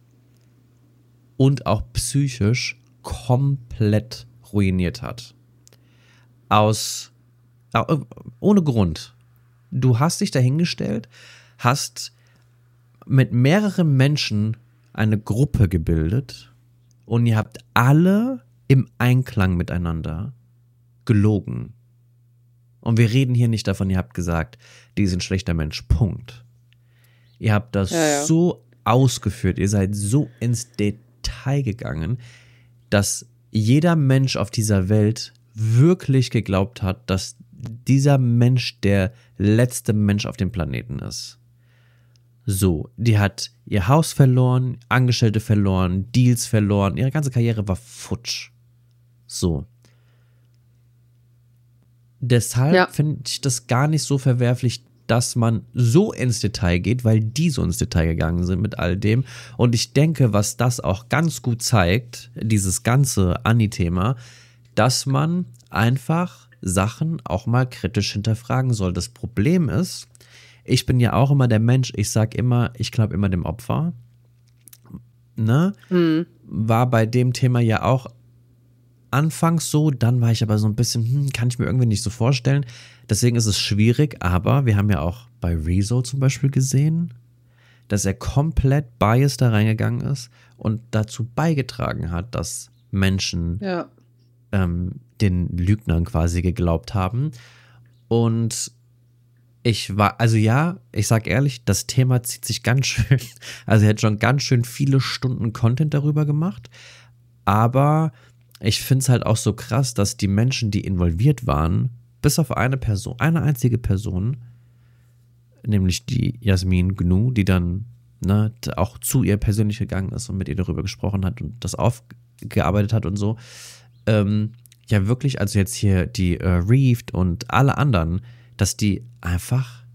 und auch psychisch komplett ruiniert hat. Aus, ohne Grund. Du hast dich dahingestellt, hast mit mehreren Menschen eine Gruppe gebildet und ihr habt alle im Einklang miteinander gelogen. Und wir reden hier nicht davon, ihr habt gesagt, die sind ein schlechter Mensch, Punkt. Ihr habt das Ja, ja. so ausgeführt, ihr seid so ins Detail gegangen, dass jeder Mensch auf dieser Welt wirklich geglaubt hat, dass dieser Mensch der letzte Mensch auf dem Planeten ist. So, die hat ihr Haus verloren, Angestellte verloren, Deals verloren, ihre ganze Karriere war futsch. So. Deshalb Ja. finde ich das gar nicht so verwerflich, dass man so ins Detail geht, weil die so ins Detail gegangen sind mit all dem. Und ich denke, was das auch ganz gut zeigt, dieses ganze Anni-Thema, dass man einfach Sachen auch mal kritisch hinterfragen soll. Das Problem ist, ich bin ja auch immer der Mensch, ich sag immer, ich glaube immer dem Opfer. Ne? Mhm. War bei dem Thema ja auch anfangs so, dann war ich aber so ein bisschen, hm, kann ich mir irgendwie nicht so vorstellen. Deswegen ist es schwierig, aber wir haben ja auch bei Rezo zum Beispiel gesehen, dass er komplett biased da reingegangen ist und dazu beigetragen hat, dass Menschen Ja. ähm, den Lügnern quasi geglaubt haben. Und ich war, also ja, ich sag ehrlich, das Thema zieht sich ganz schön, also er hat schon ganz schön viele Stunden Content darüber gemacht, aber ich finde es halt auch so krass, dass die Menschen, die involviert waren, bis auf eine Person, eine einzige Person, nämlich die Jasmin Gnu, die dann ne, auch zu ihr persönlich gegangen ist und mit ihr darüber gesprochen hat und das aufgearbeitet hat und so, ähm, ja wirklich, also jetzt hier die äh, Reefed und alle anderen, dass die einfach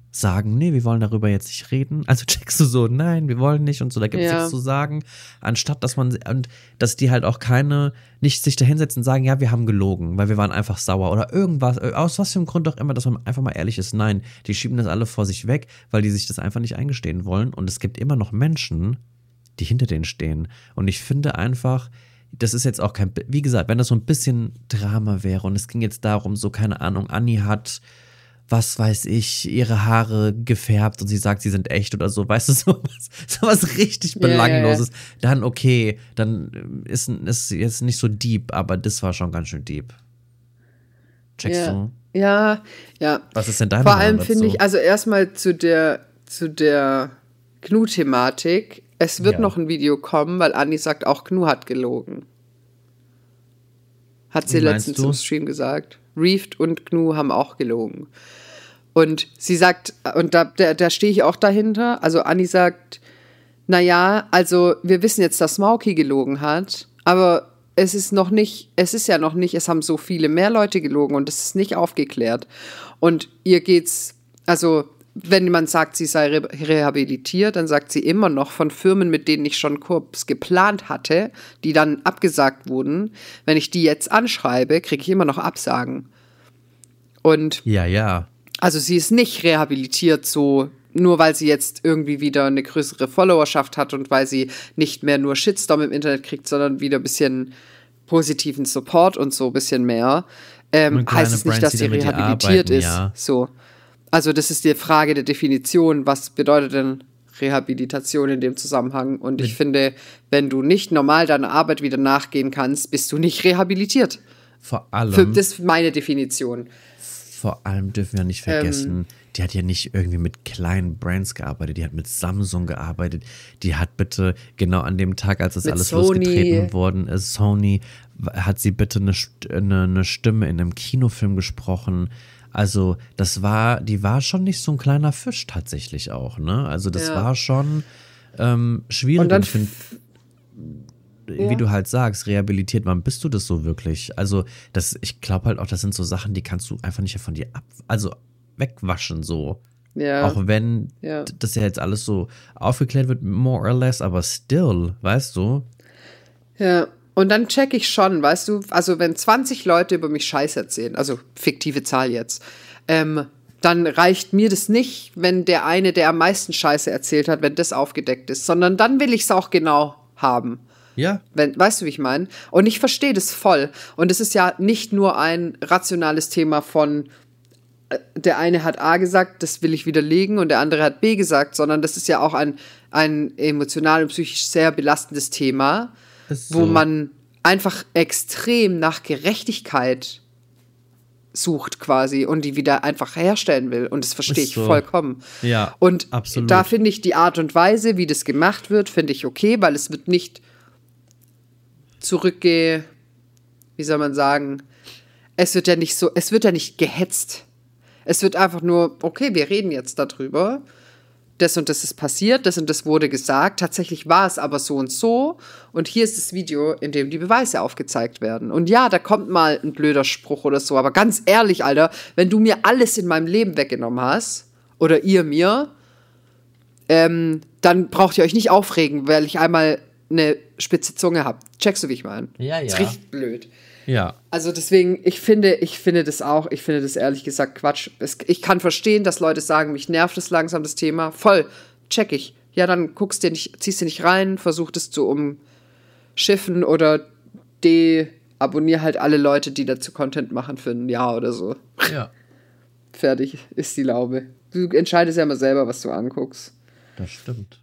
sagen, nee, wir wollen darüber jetzt nicht reden. Also checkst du so, nein, wir wollen nicht und so, da gibt es Ja. nichts zu sagen, anstatt dass man, und dass die halt auch keine, nicht sich da hinsetzen und sagen, ja, wir haben gelogen, weil wir waren einfach sauer oder irgendwas, aus was für einem Grund auch immer, dass man einfach mal ehrlich ist. Nein, die schieben das alle vor sich weg, weil die sich das einfach nicht eingestehen wollen und es gibt immer noch Menschen, die hinter denen stehen. Und ich finde einfach, das ist jetzt auch kein, wie gesagt, wenn das so ein bisschen Drama wäre und es ging jetzt darum, so, keine Ahnung, Anni hat, was weiß ich, ihre Haare gefärbt und sie sagt, sie sind echt oder so, weißt du, sowas, sowas richtig Ja, ja, ja. Belangloses, dann okay, dann ist ist jetzt nicht so deep, aber das war schon ganz schön deep. Checkst Ja. du? Ja, ja. Was ist denn deine Vor Meinung allem dazu? finde ich, also erstmal zu der, zu der Gnu-Thematik, es wird Ja. noch ein Video kommen, weil Anni sagt, auch Gnu hat gelogen. Hat sie Wie meinst letztens du? im Stream gesagt. Reefed und Gnu haben auch gelogen. Und sie sagt, und da, da, da stehe ich auch dahinter, also Anni sagt, naja, also wir wissen jetzt, dass Mauki gelogen hat, aber es ist noch nicht, es ist ja noch nicht, es haben so viele mehr Leute gelogen und es ist nicht aufgeklärt. Und ihr geht's, also wenn jemand sagt, sie sei re- rehabilitiert, dann sagt sie immer noch von Firmen, mit denen ich schon kurz geplant hatte, die dann abgesagt wurden. Wenn ich die jetzt anschreibe, kriege ich immer noch Absagen. Und Ja, ja. also sie ist nicht rehabilitiert so, nur weil sie jetzt irgendwie wieder eine größere Followerschaft hat und weil sie nicht mehr nur Shitstorm im Internet kriegt, sondern wieder ein bisschen positiven Support und so ein bisschen mehr, ähm, Und kleine heißt es nicht, Brands, dass die sie damit rehabilitiert arbeiten, ist. ja. So. Also das ist die Frage der Definition, was bedeutet denn Rehabilitation in dem Zusammenhang? Und ich finde, wenn du nicht normal deiner Arbeit wieder nachgehen kannst, bist du nicht rehabilitiert. Vor allem. Für, das ist meine Definition. Vor allem dürfen wir nicht vergessen, Ähm, die hat ja nicht irgendwie mit kleinen Brands gearbeitet, die hat mit Samsung gearbeitet, die hat bitte genau an dem Tag, als das Mit alles Sony. losgetreten worden ist, Sony, hat sie bitte eine, St- eine, eine Stimme in einem Kinofilm gesprochen. Also das war, die war schon nicht so ein kleiner Fisch tatsächlich auch, ne? Also das Ja. war schon ähm, schwierig. Und dann ich finde, wie du halt sagst, rehabilitiert, wann bist du das so wirklich? Also, das, ich glaube halt auch, das sind so Sachen, die kannst du einfach nicht von dir ab, also wegwaschen so. Ja. Auch wenn Ja. d- das ja jetzt alles so aufgeklärt wird, more or less, aber still, weißt du? Ja, und dann check ich schon, weißt du, also wenn zwanzig Leute über mich Scheiß erzählen, also fiktive Zahl jetzt, ähm, dann reicht mir das nicht, wenn der eine, der am meisten Scheiße erzählt hat, wenn das aufgedeckt ist, sondern dann will ich es auch genau haben. Ja. Wenn, weißt du, wie ich meine? Und ich verstehe das voll. Und es ist ja nicht nur ein rationales Thema von, äh, der eine hat A gesagt, das will ich widerlegen, und der andere hat B gesagt, sondern das ist ja auch ein, ein emotional und psychisch sehr belastendes Thema, Ist wo so. man einfach extrem nach Gerechtigkeit sucht quasi und die wieder einfach herstellen will. Und das verstehe Ist ich so. vollkommen. Ja, Und absolut. da finde ich die Art und Weise, wie das gemacht wird, finde ich okay, weil es wird nicht zurückge... Wie soll man sagen? Es wird ja nicht so, es wird ja nicht gehetzt. Es wird einfach nur, okay, wir reden jetzt darüber. Das und das ist passiert, das und das wurde gesagt. Tatsächlich war es aber so und so. Und hier ist das Video, in dem die Beweise aufgezeigt werden. Und ja, da kommt mal ein blöder Spruch oder so. Aber ganz ehrlich, Alter, wenn du mir alles in meinem Leben weggenommen hast, oder ihr mir, ähm, dann braucht ihr euch nicht aufregen, weil ich einmal eine spitze Zunge habe. Checkst du, wie ich meine? Ja, ja. Ist richtig blöd. Ja. Also deswegen, ich finde, ich finde das auch, ich finde das ehrlich gesagt Quatsch. Es, ich kann verstehen, dass Leute sagen, mich nervt es langsam, das Thema. Voll, check ich. Ja, dann guckst dir nicht, ziehst dir nicht rein, versuch das zu umschiffen oder deabonnier halt alle Leute, die dazu Content machen für ein Jahr oder so. Ja. Fertig ist die Laube. Du entscheidest ja immer selber, was du anguckst. Das stimmt.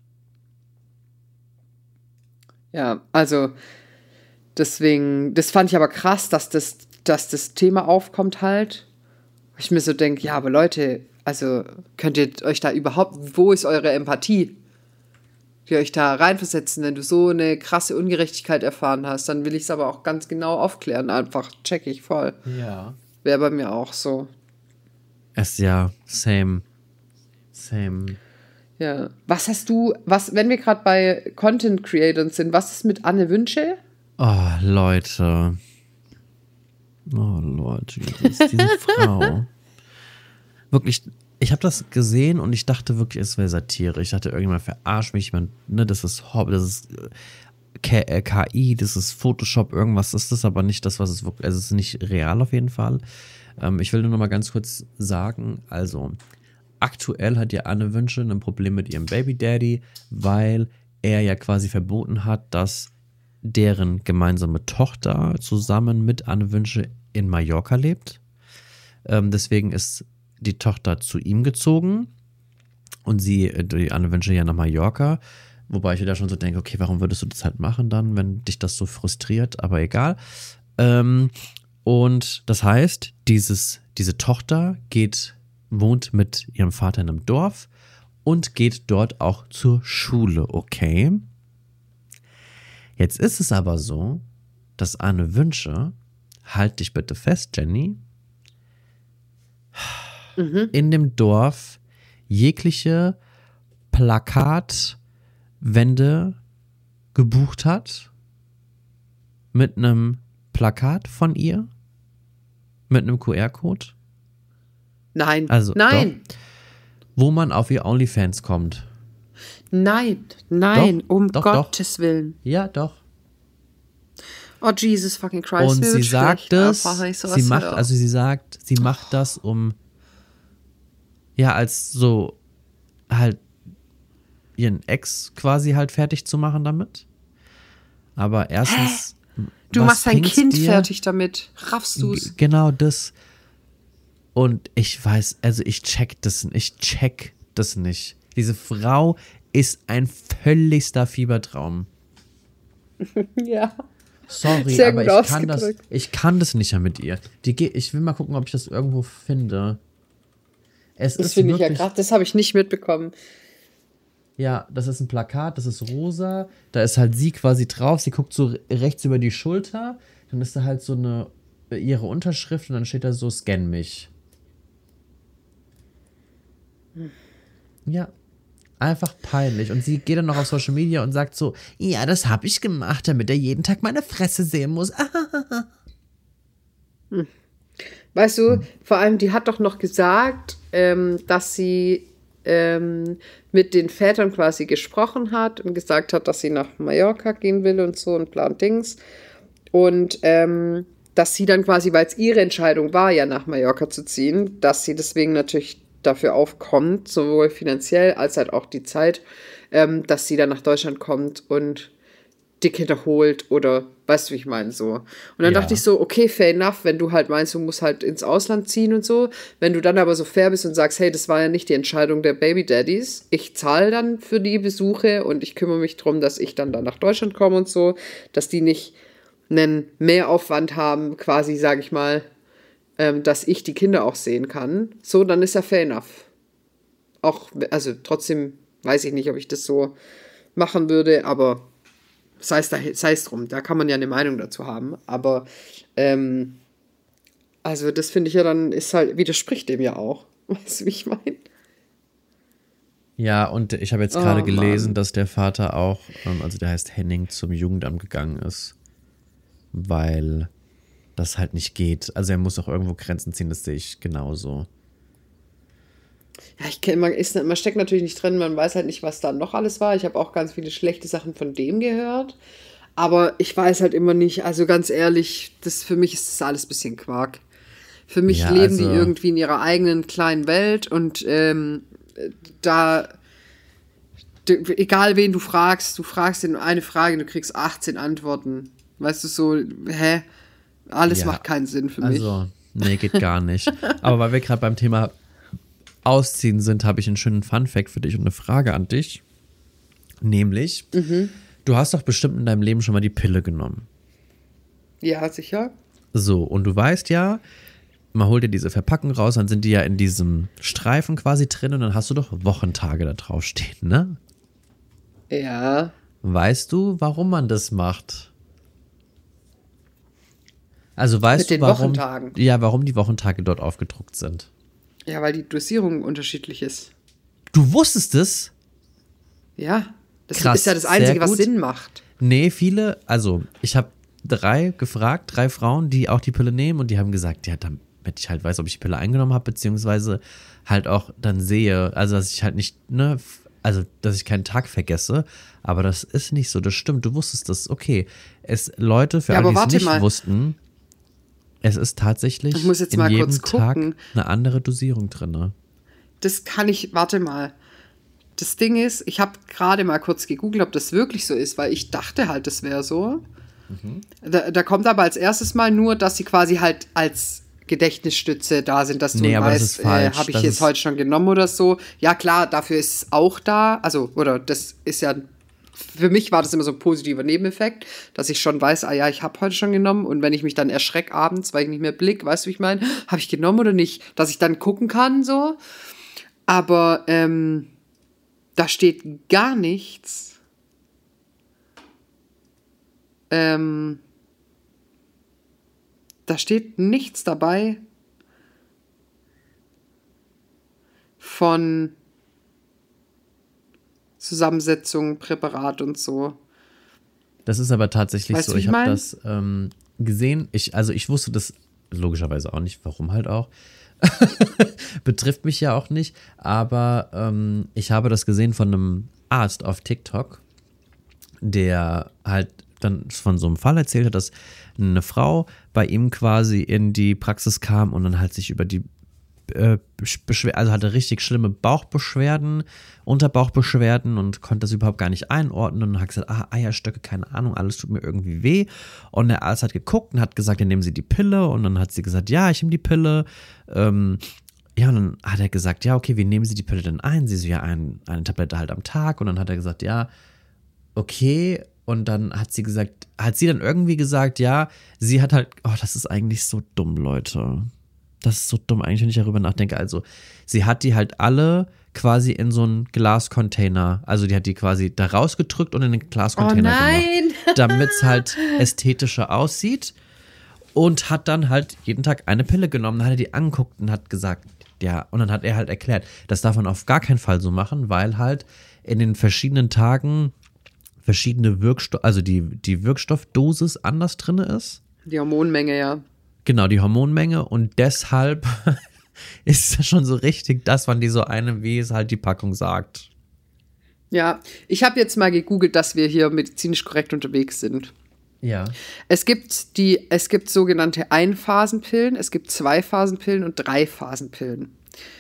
Ja, also deswegen, das fand ich aber krass, dass das, dass das Thema aufkommt halt. Ich mir so denke, ja, aber Leute, also könnt ihr euch da überhaupt, wo ist eure Empathie? Könnt ihr euch da reinversetzen, wenn du so eine krasse Ungerechtigkeit erfahren hast, dann will ich es aber auch ganz genau aufklären, einfach check ich voll. Ja. Wäre bei mir auch so. Es ja, same. Same. Ja. Was hast du, was, wenn wir gerade bei Content Creators sind, was ist mit Anne Wünsche? Oh, Leute. Oh, Leute, diese, diese Frau. Wirklich, ich habe das gesehen und ich dachte wirklich, es wäre Satire. Ich dachte, irgendjemand verarscht mich. Man, ne, das ist Hobby, das ist K- K I, das ist Photoshop, irgendwas ist das, aber nicht das, was es wirklich, also es ist nicht real auf jeden Fall. Ähm, ich will nur noch mal ganz kurz sagen, also aktuell hat ja Anne Wünsche ein Problem mit ihrem Baby Daddy, weil er ja quasi verboten hat, dass deren gemeinsame Tochter zusammen mit Anne Wünsche in Mallorca lebt. Ähm, deswegen ist die Tochter zu ihm gezogen und sie, die Anne Wünsche ja nach Mallorca. Wobei ich wieder schon so denke, okay, warum würdest du das halt machen dann, wenn dich das so frustriert, aber egal. Ähm, und das heißt, dieses, diese Tochter geht, wohnt mit ihrem Vater in einem Dorf und geht dort auch zur Schule, okay? Jetzt ist es aber so, dass Anne Wünsche, halt dich bitte fest, Jenny, mhm. in dem Dorf jegliche Plakatwände gebucht hat mit einem Plakat von ihr, mit einem Q R-Code. Nein, also, nein. Doch, wo man auf ihr OnlyFans kommt. Nein, nein, doch, um doch, Gottes doch. Willen. Ja, doch. Oh, Jesus fucking Christ. Und sie sagt es, sie macht, höre. also sie sagt, sie macht das, um ja, als so halt ihren Ex quasi halt fertig zu machen damit. Aber erstens, Hä? Du was machst dein bringt's Kind dir? fertig damit. Raffst du's? G- Genau das. Und ich weiß, also ich check das, ich check das nicht. Diese Frau ist ein völligster Fiebertraum. Ja. Sorry, Sehr aber gut ich kann das, ausgedrückt. ich kann das nicht mehr mit ihr. Die geht, ich will mal gucken, ob ich das irgendwo finde. Es Das ist finde ich ja wirklich, gerade, das habe ich nicht mitbekommen. ja, das ist ein Plakat, das ist rosa. Da ist halt sie quasi drauf. Sie guckt so rechts über die Schulter. Dann ist da halt so eine, ihre Unterschrift und dann steht da so, scan mich. Hm. Ja, einfach peinlich. Und sie geht dann noch auf Social Media und sagt so, ja, das habe ich gemacht, damit er jeden Tag meine Fresse sehen muss. Hm. Weißt du, vor allem, die hat doch noch gesagt, ähm, dass sie ähm, mit den Vätern quasi gesprochen hat und gesagt hat, dass sie nach Mallorca gehen will und so und plan Dings. Und ähm, dass sie dann quasi, weil es ihre Entscheidung war, ja nach Mallorca zu ziehen, dass sie deswegen natürlich dafür aufkommt, sowohl finanziell als halt auch die Zeit, ähm, dass sie dann nach Deutschland kommt und die Kinder holt oder, weißt du, wie ich meine, so. Und dann Ja. dachte ich so, okay, fair enough, wenn du halt meinst, du musst halt ins Ausland ziehen und so. Wenn du dann aber so fair bist und sagst, hey, das war ja nicht die Entscheidung der Baby Daddies, ich zahle dann für die Besuche und ich kümmere mich darum, dass ich dann da nach Deutschland komme und so, dass die nicht einen Mehraufwand haben, quasi, sage ich mal, ähm, dass ich die Kinder auch sehen kann. So, dann ist ja fair enough. Auch, also trotzdem weiß ich nicht, ob ich das so machen würde, aber sei es, da, sei es drum, da kann man ja eine Meinung dazu haben, aber ähm, also das finde ich ja dann, ist halt, widerspricht dem ja auch, weißt du, wie ich meine? Ja, und ich habe jetzt gerade Oh, gelesen, Mann. dass der Vater auch, ähm, also der heißt Henning, zum Jugendamt gegangen ist, weil das halt nicht geht. Also er muss auch irgendwo Grenzen ziehen, das sehe ich genauso. Ja, ich kenn, man, ist, man steckt natürlich nicht drin, man weiß halt nicht, was da noch alles war. Ich habe auch ganz viele schlechte Sachen von dem gehört. Aber ich weiß halt immer nicht, also ganz ehrlich, das, für mich ist das alles ein bisschen Quark. Für mich Ja, leben also- die irgendwie in ihrer eigenen kleinen Welt und ähm, da, d- egal wen du fragst, du fragst ihn eine Frage, du kriegst achtzehn Antworten. Weißt du, so, hä? Alles Ja, macht keinen Sinn für mich. Also, nee, geht gar nicht. Aber weil wir gerade beim Thema Ausziehen sind, habe ich einen schönen Funfact für dich und eine Frage an dich. Nämlich, Mhm. du hast doch bestimmt in deinem Leben schon mal die Pille genommen. Ja, sicher. So, und du weißt ja, man holt dir diese Verpackung raus, dann sind die ja in diesem Streifen quasi drin und dann hast du doch Wochentage da drauf stehen, ne? Ja. Weißt du, warum man das macht? Also weißt Mit du, den warum, Wochentagen? ja, warum die Wochentage dort aufgedruckt sind? Ja, weil die Dosierung unterschiedlich ist. Du wusstest es? Ja. Das Krass, ist ja das sehr Einzige, was gut. Sinn macht. Nee, viele, also ich habe drei gefragt, drei Frauen, die auch die Pille nehmen und die haben gesagt, ja, dann damit ich halt weiß, ob ich die Pille eingenommen habe, beziehungsweise halt auch dann sehe, also dass ich halt nicht, ne, also dass ich keinen Tag vergesse, aber das ist nicht so, das stimmt, du wusstest das, okay. Es, Leute, für Ja, alle, aber die es warte nicht mal. wussten, es ist tatsächlich Ich muss jetzt in mal jedem kurz Tag gucken. eine andere Dosierung drin. Das kann ich, warte mal. Das Ding ist, ich habe gerade mal kurz gegoogelt, ob das wirklich so ist, weil ich dachte halt, das wäre so. Mhm. Da, da kommt aber als erstes mal nur, dass sie quasi halt als Gedächtnisstütze da sind, dass du Nee, aber das weißt, ist falsch. äh, habe ich Das jetzt ist- heute schon genommen oder so. Ja klar, dafür ist es auch da. Also, oder das ist ja, für mich war das immer so ein positiver Nebeneffekt, dass ich schon weiß, ah ja, ich habe heute schon genommen. Und wenn ich mich dann erschrecke abends, weil ich nicht mehr blick, weißt du, wie ich meine, habe ich genommen oder nicht, dass ich dann gucken kann so. Aber ähm, da steht gar nichts. Ähm, da steht nichts dabei von Zusammensetzung, Präparat und so. Das ist aber tatsächlich Weißt du, so. wie Ich ich habe mein? das ähm, gesehen. Ich, also ich wusste das logischerweise auch nicht, warum halt auch. Betrifft mich ja auch nicht, aber ähm, ich habe das gesehen von einem Arzt auf TikTok, der halt dann von so einem Fall erzählt hat, dass eine Frau bei ihm quasi in die Praxis kam und dann halt sich über die äh, Beschwer- also hatte richtig schlimme Bauchbeschwerden, Unterbauchbeschwerden und konnte das überhaupt gar nicht einordnen und hat gesagt, ah, Eierstöcke, keine Ahnung, alles tut mir irgendwie weh. Und der Arzt hat geguckt und hat gesagt, ja, nehmen Sie die Pille. Und dann hat sie gesagt, ja, ich nehme die Pille. Ähm, ja, und dann hat er gesagt, ja, okay, wie nehmen Sie die Pille denn ein? Sie so, ja, ein, eine Tablette halt am Tag. Und dann hat er gesagt, ja, okay. Und dann hat sie gesagt, hat sie dann irgendwie gesagt, ja, sie hat halt, oh, das ist eigentlich so dumm, Leute. Das ist so dumm eigentlich, wenn ich darüber nachdenke. Also, sie hat die halt alle quasi in so einen Glascontainer, also die hat die quasi da rausgedrückt und in den Glascontainer Oh nein! gemacht, damit es halt ästhetischer aussieht und hat dann halt jeden Tag eine Pille genommen, dann hat er die angeguckt und hat gesagt, ja, und dann hat er halt erklärt, das darf man auf gar keinen Fall so machen, weil halt in den verschiedenen Tagen verschiedene Wirkstoffe, also die, die Wirkstoffdosis anders drin ist. Die Hormonmenge, ja. Genau, die Hormonmenge und deshalb ist das schon so richtig das, wann die so eine, wie es halt die Packung sagt. Ja, ich habe jetzt mal gegoogelt, dass wir hier medizinisch korrekt unterwegs sind. Ja. Es gibt die, es gibt sogenannte Einphasenpillen, es gibt Zweiphasenpillen und Dreiphasenpillen.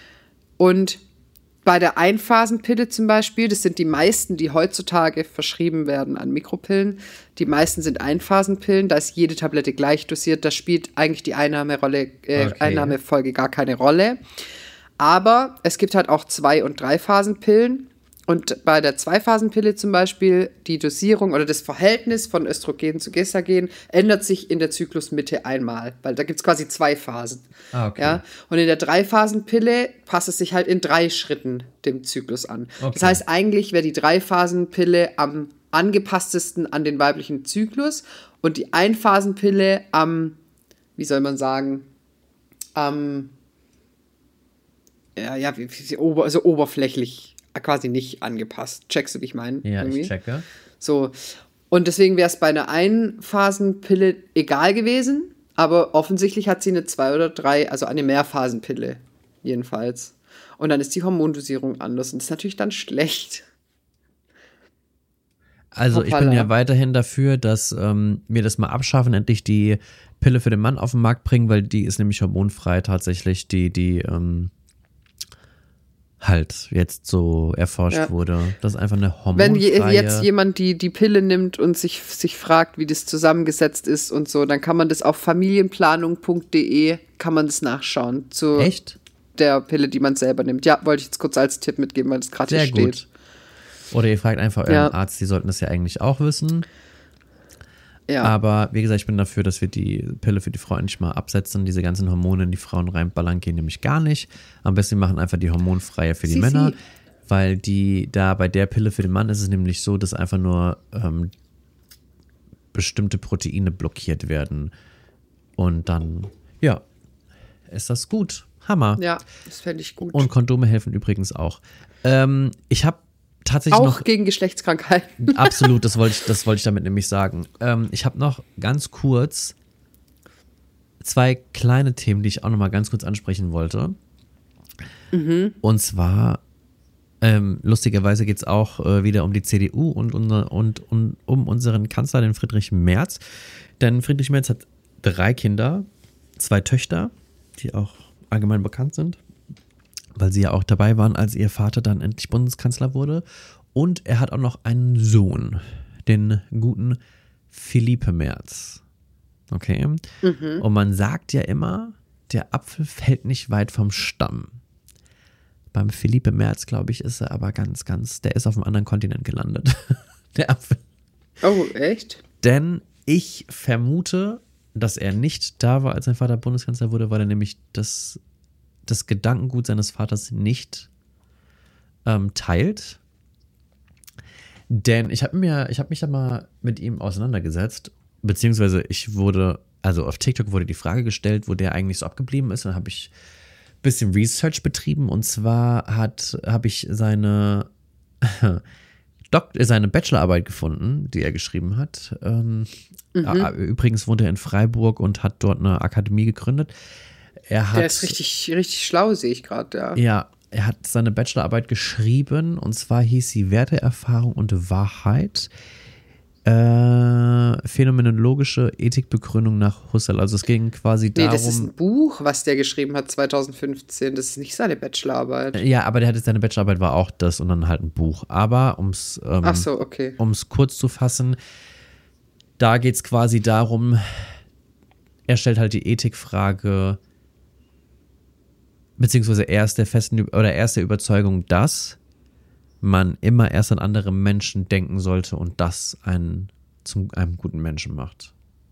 Und bei der Einphasenpille zum Beispiel, das sind die meisten, die heutzutage verschrieben werden an Mikropillen. Die meisten sind Einphasenpillen, da ist jede Tablette gleich dosiert, da spielt eigentlich die Einnahmerolle, äh, Okay. Einnahmefolge gar keine Rolle. Aber es gibt halt auch Zwei- und Dreiphasenpillen. Und bei der Zweiphasenpille zum Beispiel, die Dosierung oder das Verhältnis von Östrogen zu Gestagen ändert sich in der Zyklusmitte einmal, weil da gibt es quasi zwei Phasen. Ah, okay. Ja? Und in der Dreiphasenpille passt es sich halt in drei Schritten dem Zyklus an. Okay. Das heißt, eigentlich wäre die Dreiphasenpille am angepasstesten an den weiblichen Zyklus und die Einphasenpille am, wie soll man sagen, am, ja, ja, wie, wie, ober, also oberflächlich quasi nicht angepasst. Checkst du, wie ich meine? Ja, irgendwie? ich checke. So. Und deswegen wäre es bei einer Einphasenpille egal gewesen, aber offensichtlich hat sie eine Zwei- oder Drei, also eine Mehrphasenpille, jedenfalls. Und dann ist die Hormondosierung anders und das ist natürlich dann schlecht. Also ich bin Hoppala. ja weiterhin dafür, dass ähm, wir das mal abschaffen, endlich die Pille für den Mann auf den Markt bringen, weil die ist nämlich hormonfrei tatsächlich, die, die ähm, halt jetzt so erforscht Ja. wurde. Das ist einfach eine Wenn hormonfreie... je, jetzt jemand die, die Pille nimmt und sich, sich fragt, wie das zusammengesetzt ist und so, dann kann man das auf familienplanung punkt de kann man das nachschauen. Zu Echt? der Pille, die man selber nimmt. Ja, wollte ich jetzt kurz als Tipp mitgeben, weil das gerade hier Sehr steht. gut. Oder ihr fragt einfach euren Ja. Arzt, die sollten das ja eigentlich auch wissen. Ja. Aber wie gesagt, ich bin dafür, dass wir die Pille für die Frau endlich mal absetzen. Diese ganzen Hormone in die Frauen reinballern gehen nämlich gar nicht. Am besten wir machen einfach die hormonfreie für die Sie, Männer. sie. Weil die, da bei der Pille für den Mann ist es nämlich so, dass einfach nur ähm, bestimmte Proteine blockiert werden. Und dann, ja, ist das gut. Hammer. Ja, das fände ich gut. Und Kondome helfen übrigens auch. Ähm, ich habe tatsächlich auch noch gegen Geschlechtskrankheiten. absolut, das wollte ich, das wollte ich damit nämlich sagen. Ähm, ich habe noch ganz kurz zwei kleine Themen, die ich auch nochmal ganz kurz ansprechen wollte. Mhm. Und zwar, ähm, lustigerweise geht es auch äh, wieder um die C D U und, und, und, und um unseren Kanzler, den Friedrich Merz. Denn Friedrich Merz hat drei Kinder, zwei Töchter, die auch allgemein bekannt sind, weil sie ja auch dabei waren, als ihr Vater dann endlich Bundeskanzler wurde. Und er hat auch noch einen Sohn, den guten Philippe Merz. Okay. Mhm. Und man sagt ja immer, der Apfel fällt nicht weit vom Stamm. Beim Philippe Merz, glaube ich, ist er aber ganz, ganz, der ist auf einem anderen Kontinent gelandet. Der Apfel. Oh, echt? Denn ich vermute, dass er nicht da war, als sein Vater Bundeskanzler wurde, weil er nämlich das, das Gedankengut seines Vaters nicht ähm, teilt. Denn ich habe mir, ich habe mich da mal mit ihm auseinandergesetzt, beziehungsweise ich wurde, also auf TikTok wurde die Frage gestellt, wo der eigentlich so abgeblieben ist. Dann habe ich ein bisschen Research betrieben und zwar hat, habe ich seine, Dok- seine Bachelorarbeit gefunden, die er geschrieben hat. Ähm, mhm. Übrigens wohnt er in Freiburg und hat dort eine Akademie gegründet. Er hat, der ist richtig, richtig schlau, sehe ich gerade, ja. Ja, er hat seine Bachelorarbeit geschrieben und zwar hieß sie Werteerfahrung und Wahrheit. Äh, phänomenologische Ethikbegründung nach Husserl. Also es ging quasi darum. Nee, das ist ein Buch, was der geschrieben hat zwanzig fünfzehn. Das ist nicht seine Bachelorarbeit. Ja, aber der hatte seine Bachelorarbeit war auch das und dann halt ein Buch. Aber ums ähm, Ach so, okay. um's kurz zu fassen, da geht es quasi darum, er stellt halt die Ethikfrage, beziehungsweise er ist der festen oder er ist der Überzeugung, dass man immer erst an andere Menschen denken sollte und das einen zu einem guten Menschen macht.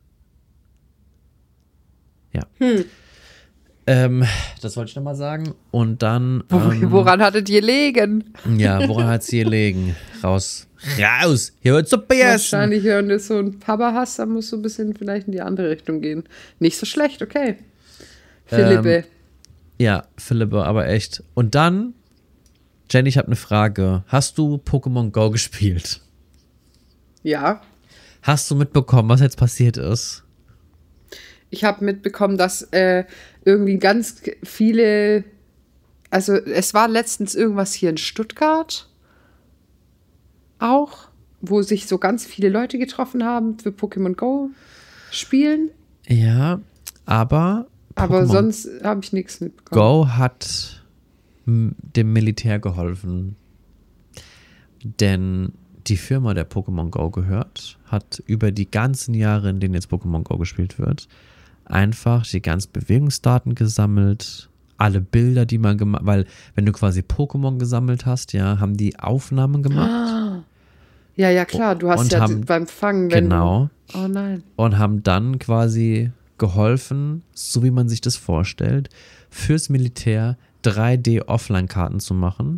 Ja. Hm. Ähm, das wollte ich nochmal sagen. Und dann. Ähm, woran hattet ihr gelegen? Ja, woran hat es hier gelegen? Raus. Raus! Hier wird Suppe essen! Wahrscheinlich, wenn du so einen Papa hast, dann musst du ein bisschen vielleicht in die andere Richtung gehen. Nicht so schlecht, okay. Philippe. Ähm, ja, Philippe, aber echt. Und dann. Jenny, ich habe eine Frage. Hast du Pokémon Go gespielt? Ja. Hast du mitbekommen, was jetzt passiert ist? Ich habe mitbekommen, dass äh, irgendwie ganz viele, also es war letztens irgendwas hier in Stuttgart auch, wo sich so ganz viele Leute getroffen haben für Pokémon Go spielen. Ja, aber Aber Pokémon sonst habe ich nichts mitbekommen. Go hat dem Militär geholfen, denn die Firma, der Pokémon Go gehört, hat über die ganzen Jahre, in denen jetzt Pokémon Go gespielt wird, einfach die ganzen Bewegungsdaten gesammelt, alle Bilder, die man gemacht, weil wenn du quasi Pokémon gesammelt hast, ja, haben die Aufnahmen gemacht. Ah. Ja, ja, klar, du hast und ja haben, beim Fangen, wenn genau, du, oh nein. Und haben dann quasi geholfen, so wie man sich das vorstellt, fürs Militär drei D-Offline-Karten zu machen.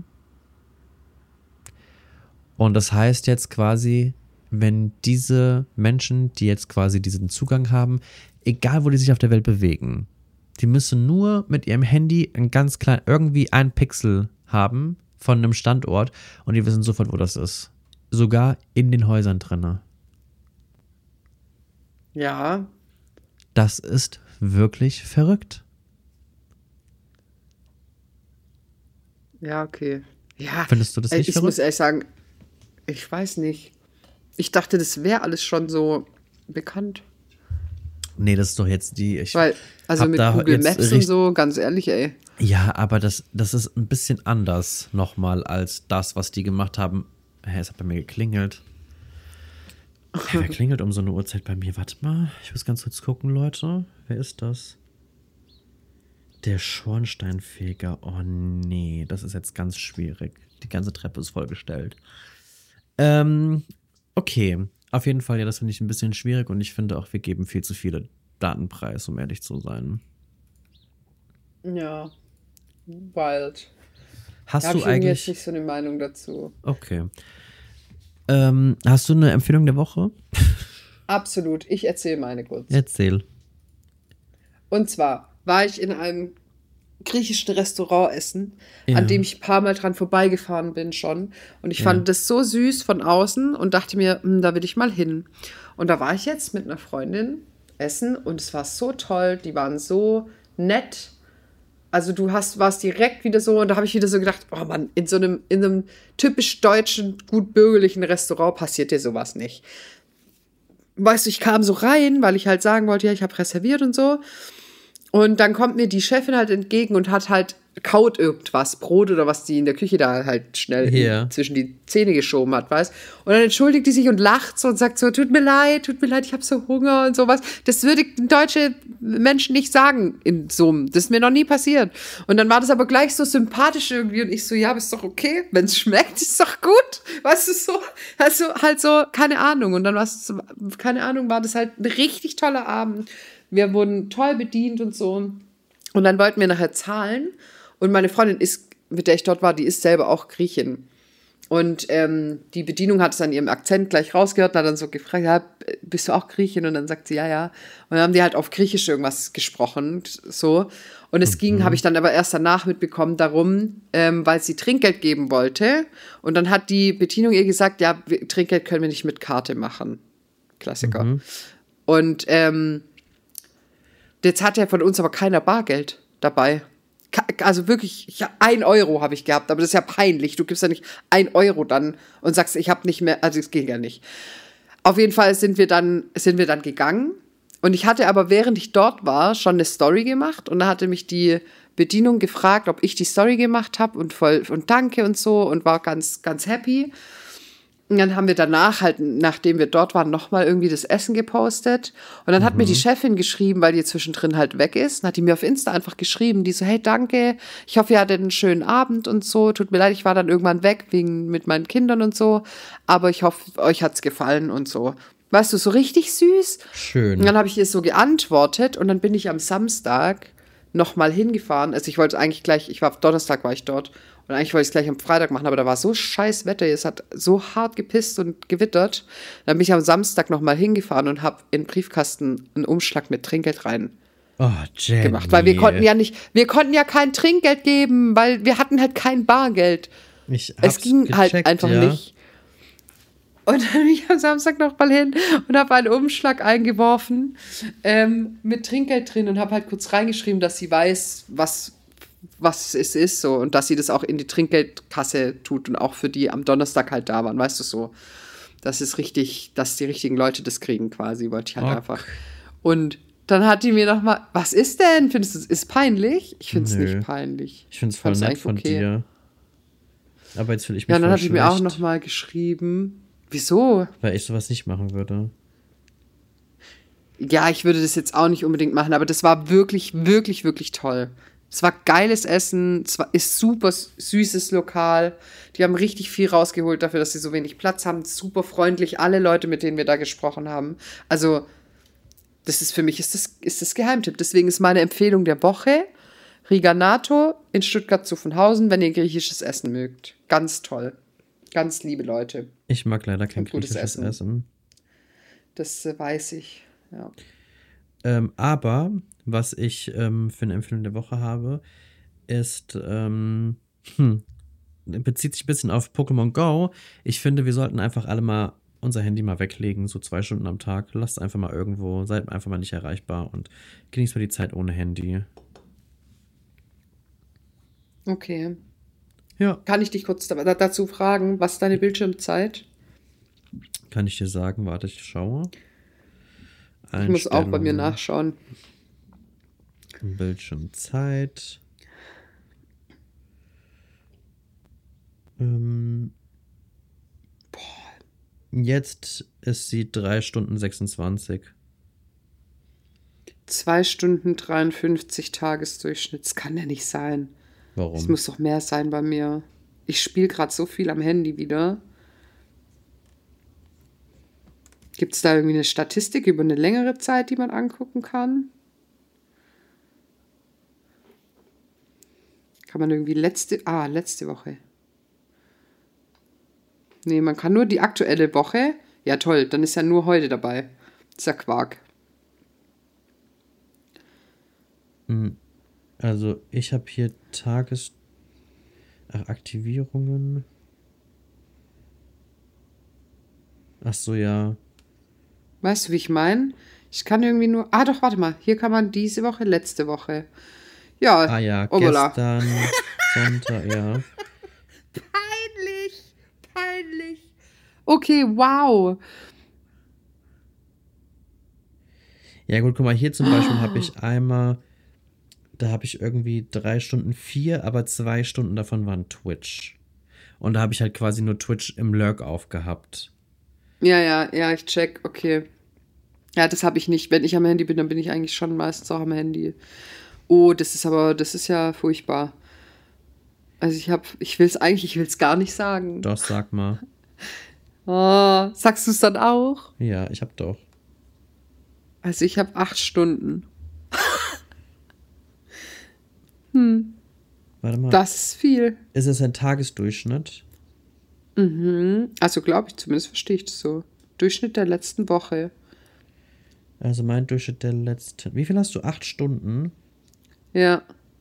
Und das heißt jetzt quasi, wenn diese Menschen, die jetzt quasi diesen Zugang haben, egal wo die sich auf der Welt bewegen, die müssen nur mit ihrem Handy ein ganz klein, irgendwie ein Pixel haben von einem Standort und die wissen sofort, wo das ist. Sogar in den Häusern drinne. Ja. Das ist wirklich verrückt. Ja, okay. Ja, findest du das nicht ich verrückt? muss ehrlich sagen, ich weiß nicht. Ich dachte, das wäre alles schon so bekannt. Nee, das ist doch jetzt die. Ich Weil, also mit Google Maps und so, ganz ehrlich, ey. Ja, aber das, das ist ein bisschen anders nochmal als das, was die gemacht haben. Hä, es hat bei mir geklingelt. Hä, wer klingelt um so eine Uhrzeit bei mir? Warte mal, ich muss ganz kurz gucken, Leute. Wer ist das? Der Schornsteinfeger. Oh nee, das ist jetzt ganz schwierig. Die ganze Treppe ist vollgestellt. Ähm, okay. Auf jeden Fall, ja, das finde ich ein bisschen schwierig und ich finde auch, wir geben viel zu viele Daten preis, um ehrlich zu sein. Ja, wild. Hast da du habe ich eigentlich jetzt nicht so eine Meinung dazu. Okay. Ähm, hast du eine Empfehlung der Woche? Absolut. Ich erzähle meine kurz. Erzähl. Und zwar war ich in einem griechischen Restaurant essen, ja. an dem ich ein paar Mal dran vorbeigefahren bin schon. Und ich ja. fand das so süß von außen und dachte mir, hm, da will ich mal hin. Und da war ich jetzt mit einer Freundin essen und es war so toll, die waren so nett. Also du hast, warst direkt wieder so und da habe ich wieder so gedacht, oh Mann, in so einem, in einem typisch deutschen, gut bürgerlichen Restaurant passiert dir sowas nicht. Weißt du, ich kam so rein, weil ich halt sagen wollte, ja, ich habe reserviert und so. Und dann kommt mir die Chefin halt entgegen und hat halt kaut irgendwas, Brot oder was die in der Küche da halt schnell Ja. in, zwischen die Zähne geschoben hat, weißt. Und dann entschuldigt die sich und lacht so und sagt so, tut mir leid, tut mir leid, ich habe so Hunger und sowas. Das würde deutsche Menschen nicht sagen in so einem, das ist mir noch nie passiert. Und dann war das aber gleich so sympathisch irgendwie und ich so, ja, aber ist doch okay, wenn es schmeckt, ist doch gut, weißt du, so, also halt so, keine Ahnung. Und dann war es, keine Ahnung, war das halt ein richtig toller Abend. Wir wurden toll bedient und so. Und dann wollten wir nachher zahlen. Und meine Freundin ist, mit der ich dort war, die ist selber auch Griechin. Und ähm, die Bedienung hat es an ihrem Akzent gleich rausgehört und hat dann so gefragt, ja, bist du auch Griechin? Und dann sagt sie, ja, ja. Und dann haben die halt auf Griechisch irgendwas gesprochen, so. Und es mhm. ging, habe ich dann aber erst danach mitbekommen, darum, ähm, weil sie Trinkgeld geben wollte. Und dann hat die Bedienung ihr gesagt, ja, Trinkgeld können wir nicht mit Karte machen. Klassiker. Mhm. Und ähm, jetzt hat ja von uns aber keiner Bargeld dabei. Also wirklich, ja, ein Euro habe ich gehabt, aber das ist ja peinlich. Du gibst ja nicht ein Euro dann und sagst, ich habe nicht mehr, also es ging ja nicht. Auf jeden Fall sind wir dann, sind wir dann gegangen und ich hatte aber, während ich dort war, schon eine Story gemacht und da hatte mich die Bedienung gefragt, ob ich die Story gemacht habe und voll und danke und so und war ganz, ganz happy. Und dann haben wir danach halt, nachdem wir dort waren, nochmal irgendwie das Essen gepostet. Und dann mhm. hat mir die Chefin geschrieben, weil die zwischendrin halt weg ist. Dann hat die mir auf Insta einfach geschrieben, die so, hey, danke, ich hoffe, ihr hattet einen schönen Abend und so. Tut mir leid, ich war dann irgendwann weg, wegen mit meinen Kindern und so. Aber ich hoffe, euch hat's gefallen und so. Weißt du, so richtig süß. Schön. Und dann habe ich ihr so geantwortet und dann bin ich am Samstag nochmal hingefahren. Also ich wollte eigentlich gleich, ich war Donnerstag war ich dort. Und eigentlich wollte ich es gleich am Freitag machen, aber da war so scheiß Wetter, es hat so hart gepisst und gewittert. Dann bin ich am Samstag nochmal hingefahren und habe in den Briefkasten einen Umschlag mit Trinkgeld rein oh, Jenny. gemacht. Weil wir konnten ja nicht, wir konnten ja kein Trinkgeld geben, weil wir hatten halt kein Bargeld. Ich hab's es ging gecheckt, halt einfach ja. nicht. Und dann bin ich am Samstag nochmal hin und habe einen Umschlag eingeworfen ähm, mit Trinkgeld drin und habe halt kurz reingeschrieben, dass sie weiß, was was es ist so und dass sie das auch in die Trinkgeldkasse tut und auch für die am Donnerstag halt da waren, weißt du so. Das ist richtig, dass die richtigen Leute das kriegen quasi, wollte ich halt okay. einfach. Und dann hat die mir noch mal, was ist denn? Findest du, es ist peinlich? Ich finde es nicht peinlich. Ich finde es voll nett von okay. dir. Aber jetzt will ich mich Ja, dann hat schlecht. die mir auch noch mal geschrieben. Wieso? Weil ich sowas nicht machen würde. Ja, ich würde das jetzt auch nicht unbedingt machen, aber das war wirklich, wirklich, wirklich toll. Es war geiles Essen, es war, ist super süßes Lokal. Die haben richtig viel rausgeholt dafür, dass sie so wenig Platz haben. Super freundlich, alle Leute, mit denen wir da gesprochen haben. Also, das ist für mich ist das, ist das Geheimtipp. Deswegen ist meine Empfehlung der Woche Riga Nato in Stuttgart-Zuffenhausen, wenn ihr griechisches Essen mögt. Ganz toll. Ganz liebe Leute. Ich mag leider kein griechisches Essen. Essen. Das äh, weiß ich, ja. Ähm, aber was ich ähm, für eine Empfehlung der Woche habe, ist, ähm, hm, bezieht sich ein bisschen auf Pokémon Go. Ich finde, wir sollten einfach alle mal unser Handy mal weglegen, so zwei Stunden am Tag. Lasst einfach mal irgendwo, seid einfach mal nicht erreichbar und genießt mal die Zeit ohne Handy. Okay. Ja. Kann ich dich kurz dazu fragen, was ist deine Bildschirmzeit? Kann ich dir sagen, warte, ich schaue. Ich muss auch bei mir nachschauen. Bildschirmzeit. Ähm, Boah. Jetzt ist sie drei Stunden sechsundzwanzig. zwei Stunden dreiundfünfzig Tagesdurchschnitt. Das kann ja nicht sein. Warum? Es muss doch mehr sein bei mir. Ich spiele gerade so viel am Handy wieder. Gibt es da irgendwie eine Statistik über eine längere Zeit, die man angucken kann? Kann man irgendwie letzte, ah, letzte Woche. Nee, man kann nur die aktuelle Woche. Ja, toll, dann ist ja nur heute dabei. Das ist ja Quark. Also, ich habe hier Tages... Ach, Aktivierungen. Ach so, ja. Weißt du, wie ich meine? Ich kann irgendwie nur. Ah, doch, warte mal. Hier kann man diese Woche, letzte Woche. Ja, Ah ja, obala. gestern, Sonntag, ja. Peinlich, peinlich. Okay, wow. Ja gut, guck mal, hier zum Beispiel habe ich einmal, da habe ich irgendwie drei Stunden vier, aber zwei Stunden davon waren Twitch. Und da habe ich halt quasi nur Twitch im Lurk aufgehabt. Ja, ja, ja, ich check, okay. Ja, das habe ich nicht. Wenn ich am Handy bin, dann bin ich eigentlich schon meistens auch am Handy. Oh, das ist aber, das ist ja furchtbar. Also ich habe, ich will es eigentlich, ich will es gar nicht sagen. Doch, sag mal. Oh, sagst du es dann auch? Ja, ich habe doch. Also ich habe acht Stunden. hm. Warte mal. Das ist viel. Ist es ein Tagesdurchschnitt? Mhm. Also glaube ich, zumindest verstehe ich das so. Durchschnitt der letzten Woche. Also mein Durchschnitt der letzten. Wie viel hast du? Acht Stunden? Ja.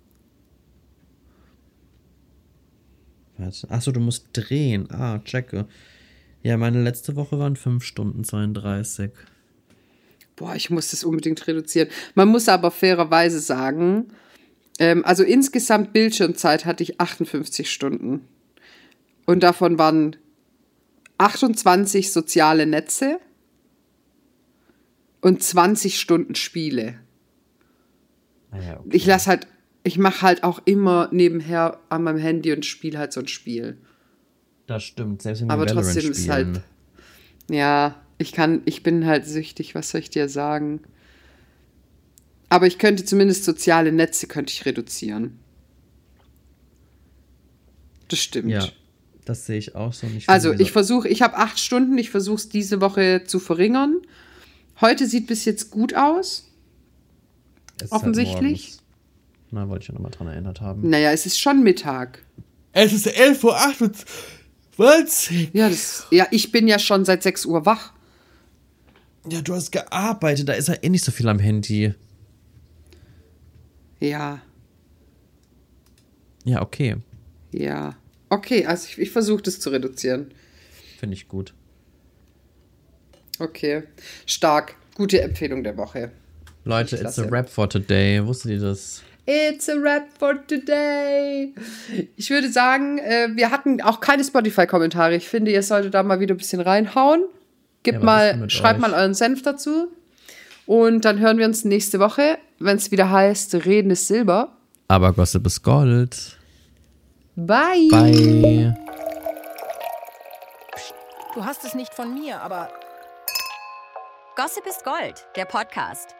Warte. Achso, du musst drehen. Ah, checke. Ja, meine letzte Woche waren fünf Stunden zweiunddreißig. Boah, ich muss das unbedingt reduzieren. Man muss aber fairerweise sagen, ähm, also insgesamt Bildschirmzeit hatte ich achtundfünfzig Stunden. Und davon waren achtundzwanzig soziale Netze und zwanzig Stunden Spiele. Ah ja, okay. Ich lasse halt, ich mache halt auch immer nebenher an meinem Handy und spiele halt so ein Spiel. Das stimmt, selbst wenn wir Aber Valorant trotzdem ist spielen. halt, ja, ich kann, ich bin halt süchtig, was soll ich dir sagen? Aber ich könnte zumindest soziale Netze könnte ich reduzieren. Das stimmt. Ja, das sehe ich auch so. Nicht Also ich versuche, ich habe acht Stunden, ich versuche es diese Woche zu verringern. Heute sieht bis jetzt gut aus. Offensichtlich. Halt Na, wollte ich ja nochmal dran erinnert haben. Naja, es ist schon Mittag. Es ist elf Uhr achtundzwanzig. Ja, das, ja, ich bin ja schon seit sechs Uhr wach. Ja, du hast gearbeitet, da ist ja eh nicht so viel am Handy. Ja, Ja, okay. ja. Okay, also ich, ich versuche das zu reduzieren. Finde ich gut. Okay, stark. Gute Empfehlung der Woche. Leute, Ich it's a klasse. wrap for today. Wusstet ihr das? It's a wrap for today. Ich würde sagen, äh, wir hatten auch keine Spotify-Kommentare. Ich finde, ihr solltet da mal wieder ein bisschen reinhauen. Gebt Ja, was ist denn mal, mit schreibt euch? mal euren Senf dazu. Und dann hören wir uns nächste Woche, wenn es wieder heißt, Reden ist Silber. Aber Gossip ist Gold. Bye. Bye. Du hast es nicht von mir, aber Gossip ist Gold, der Podcast.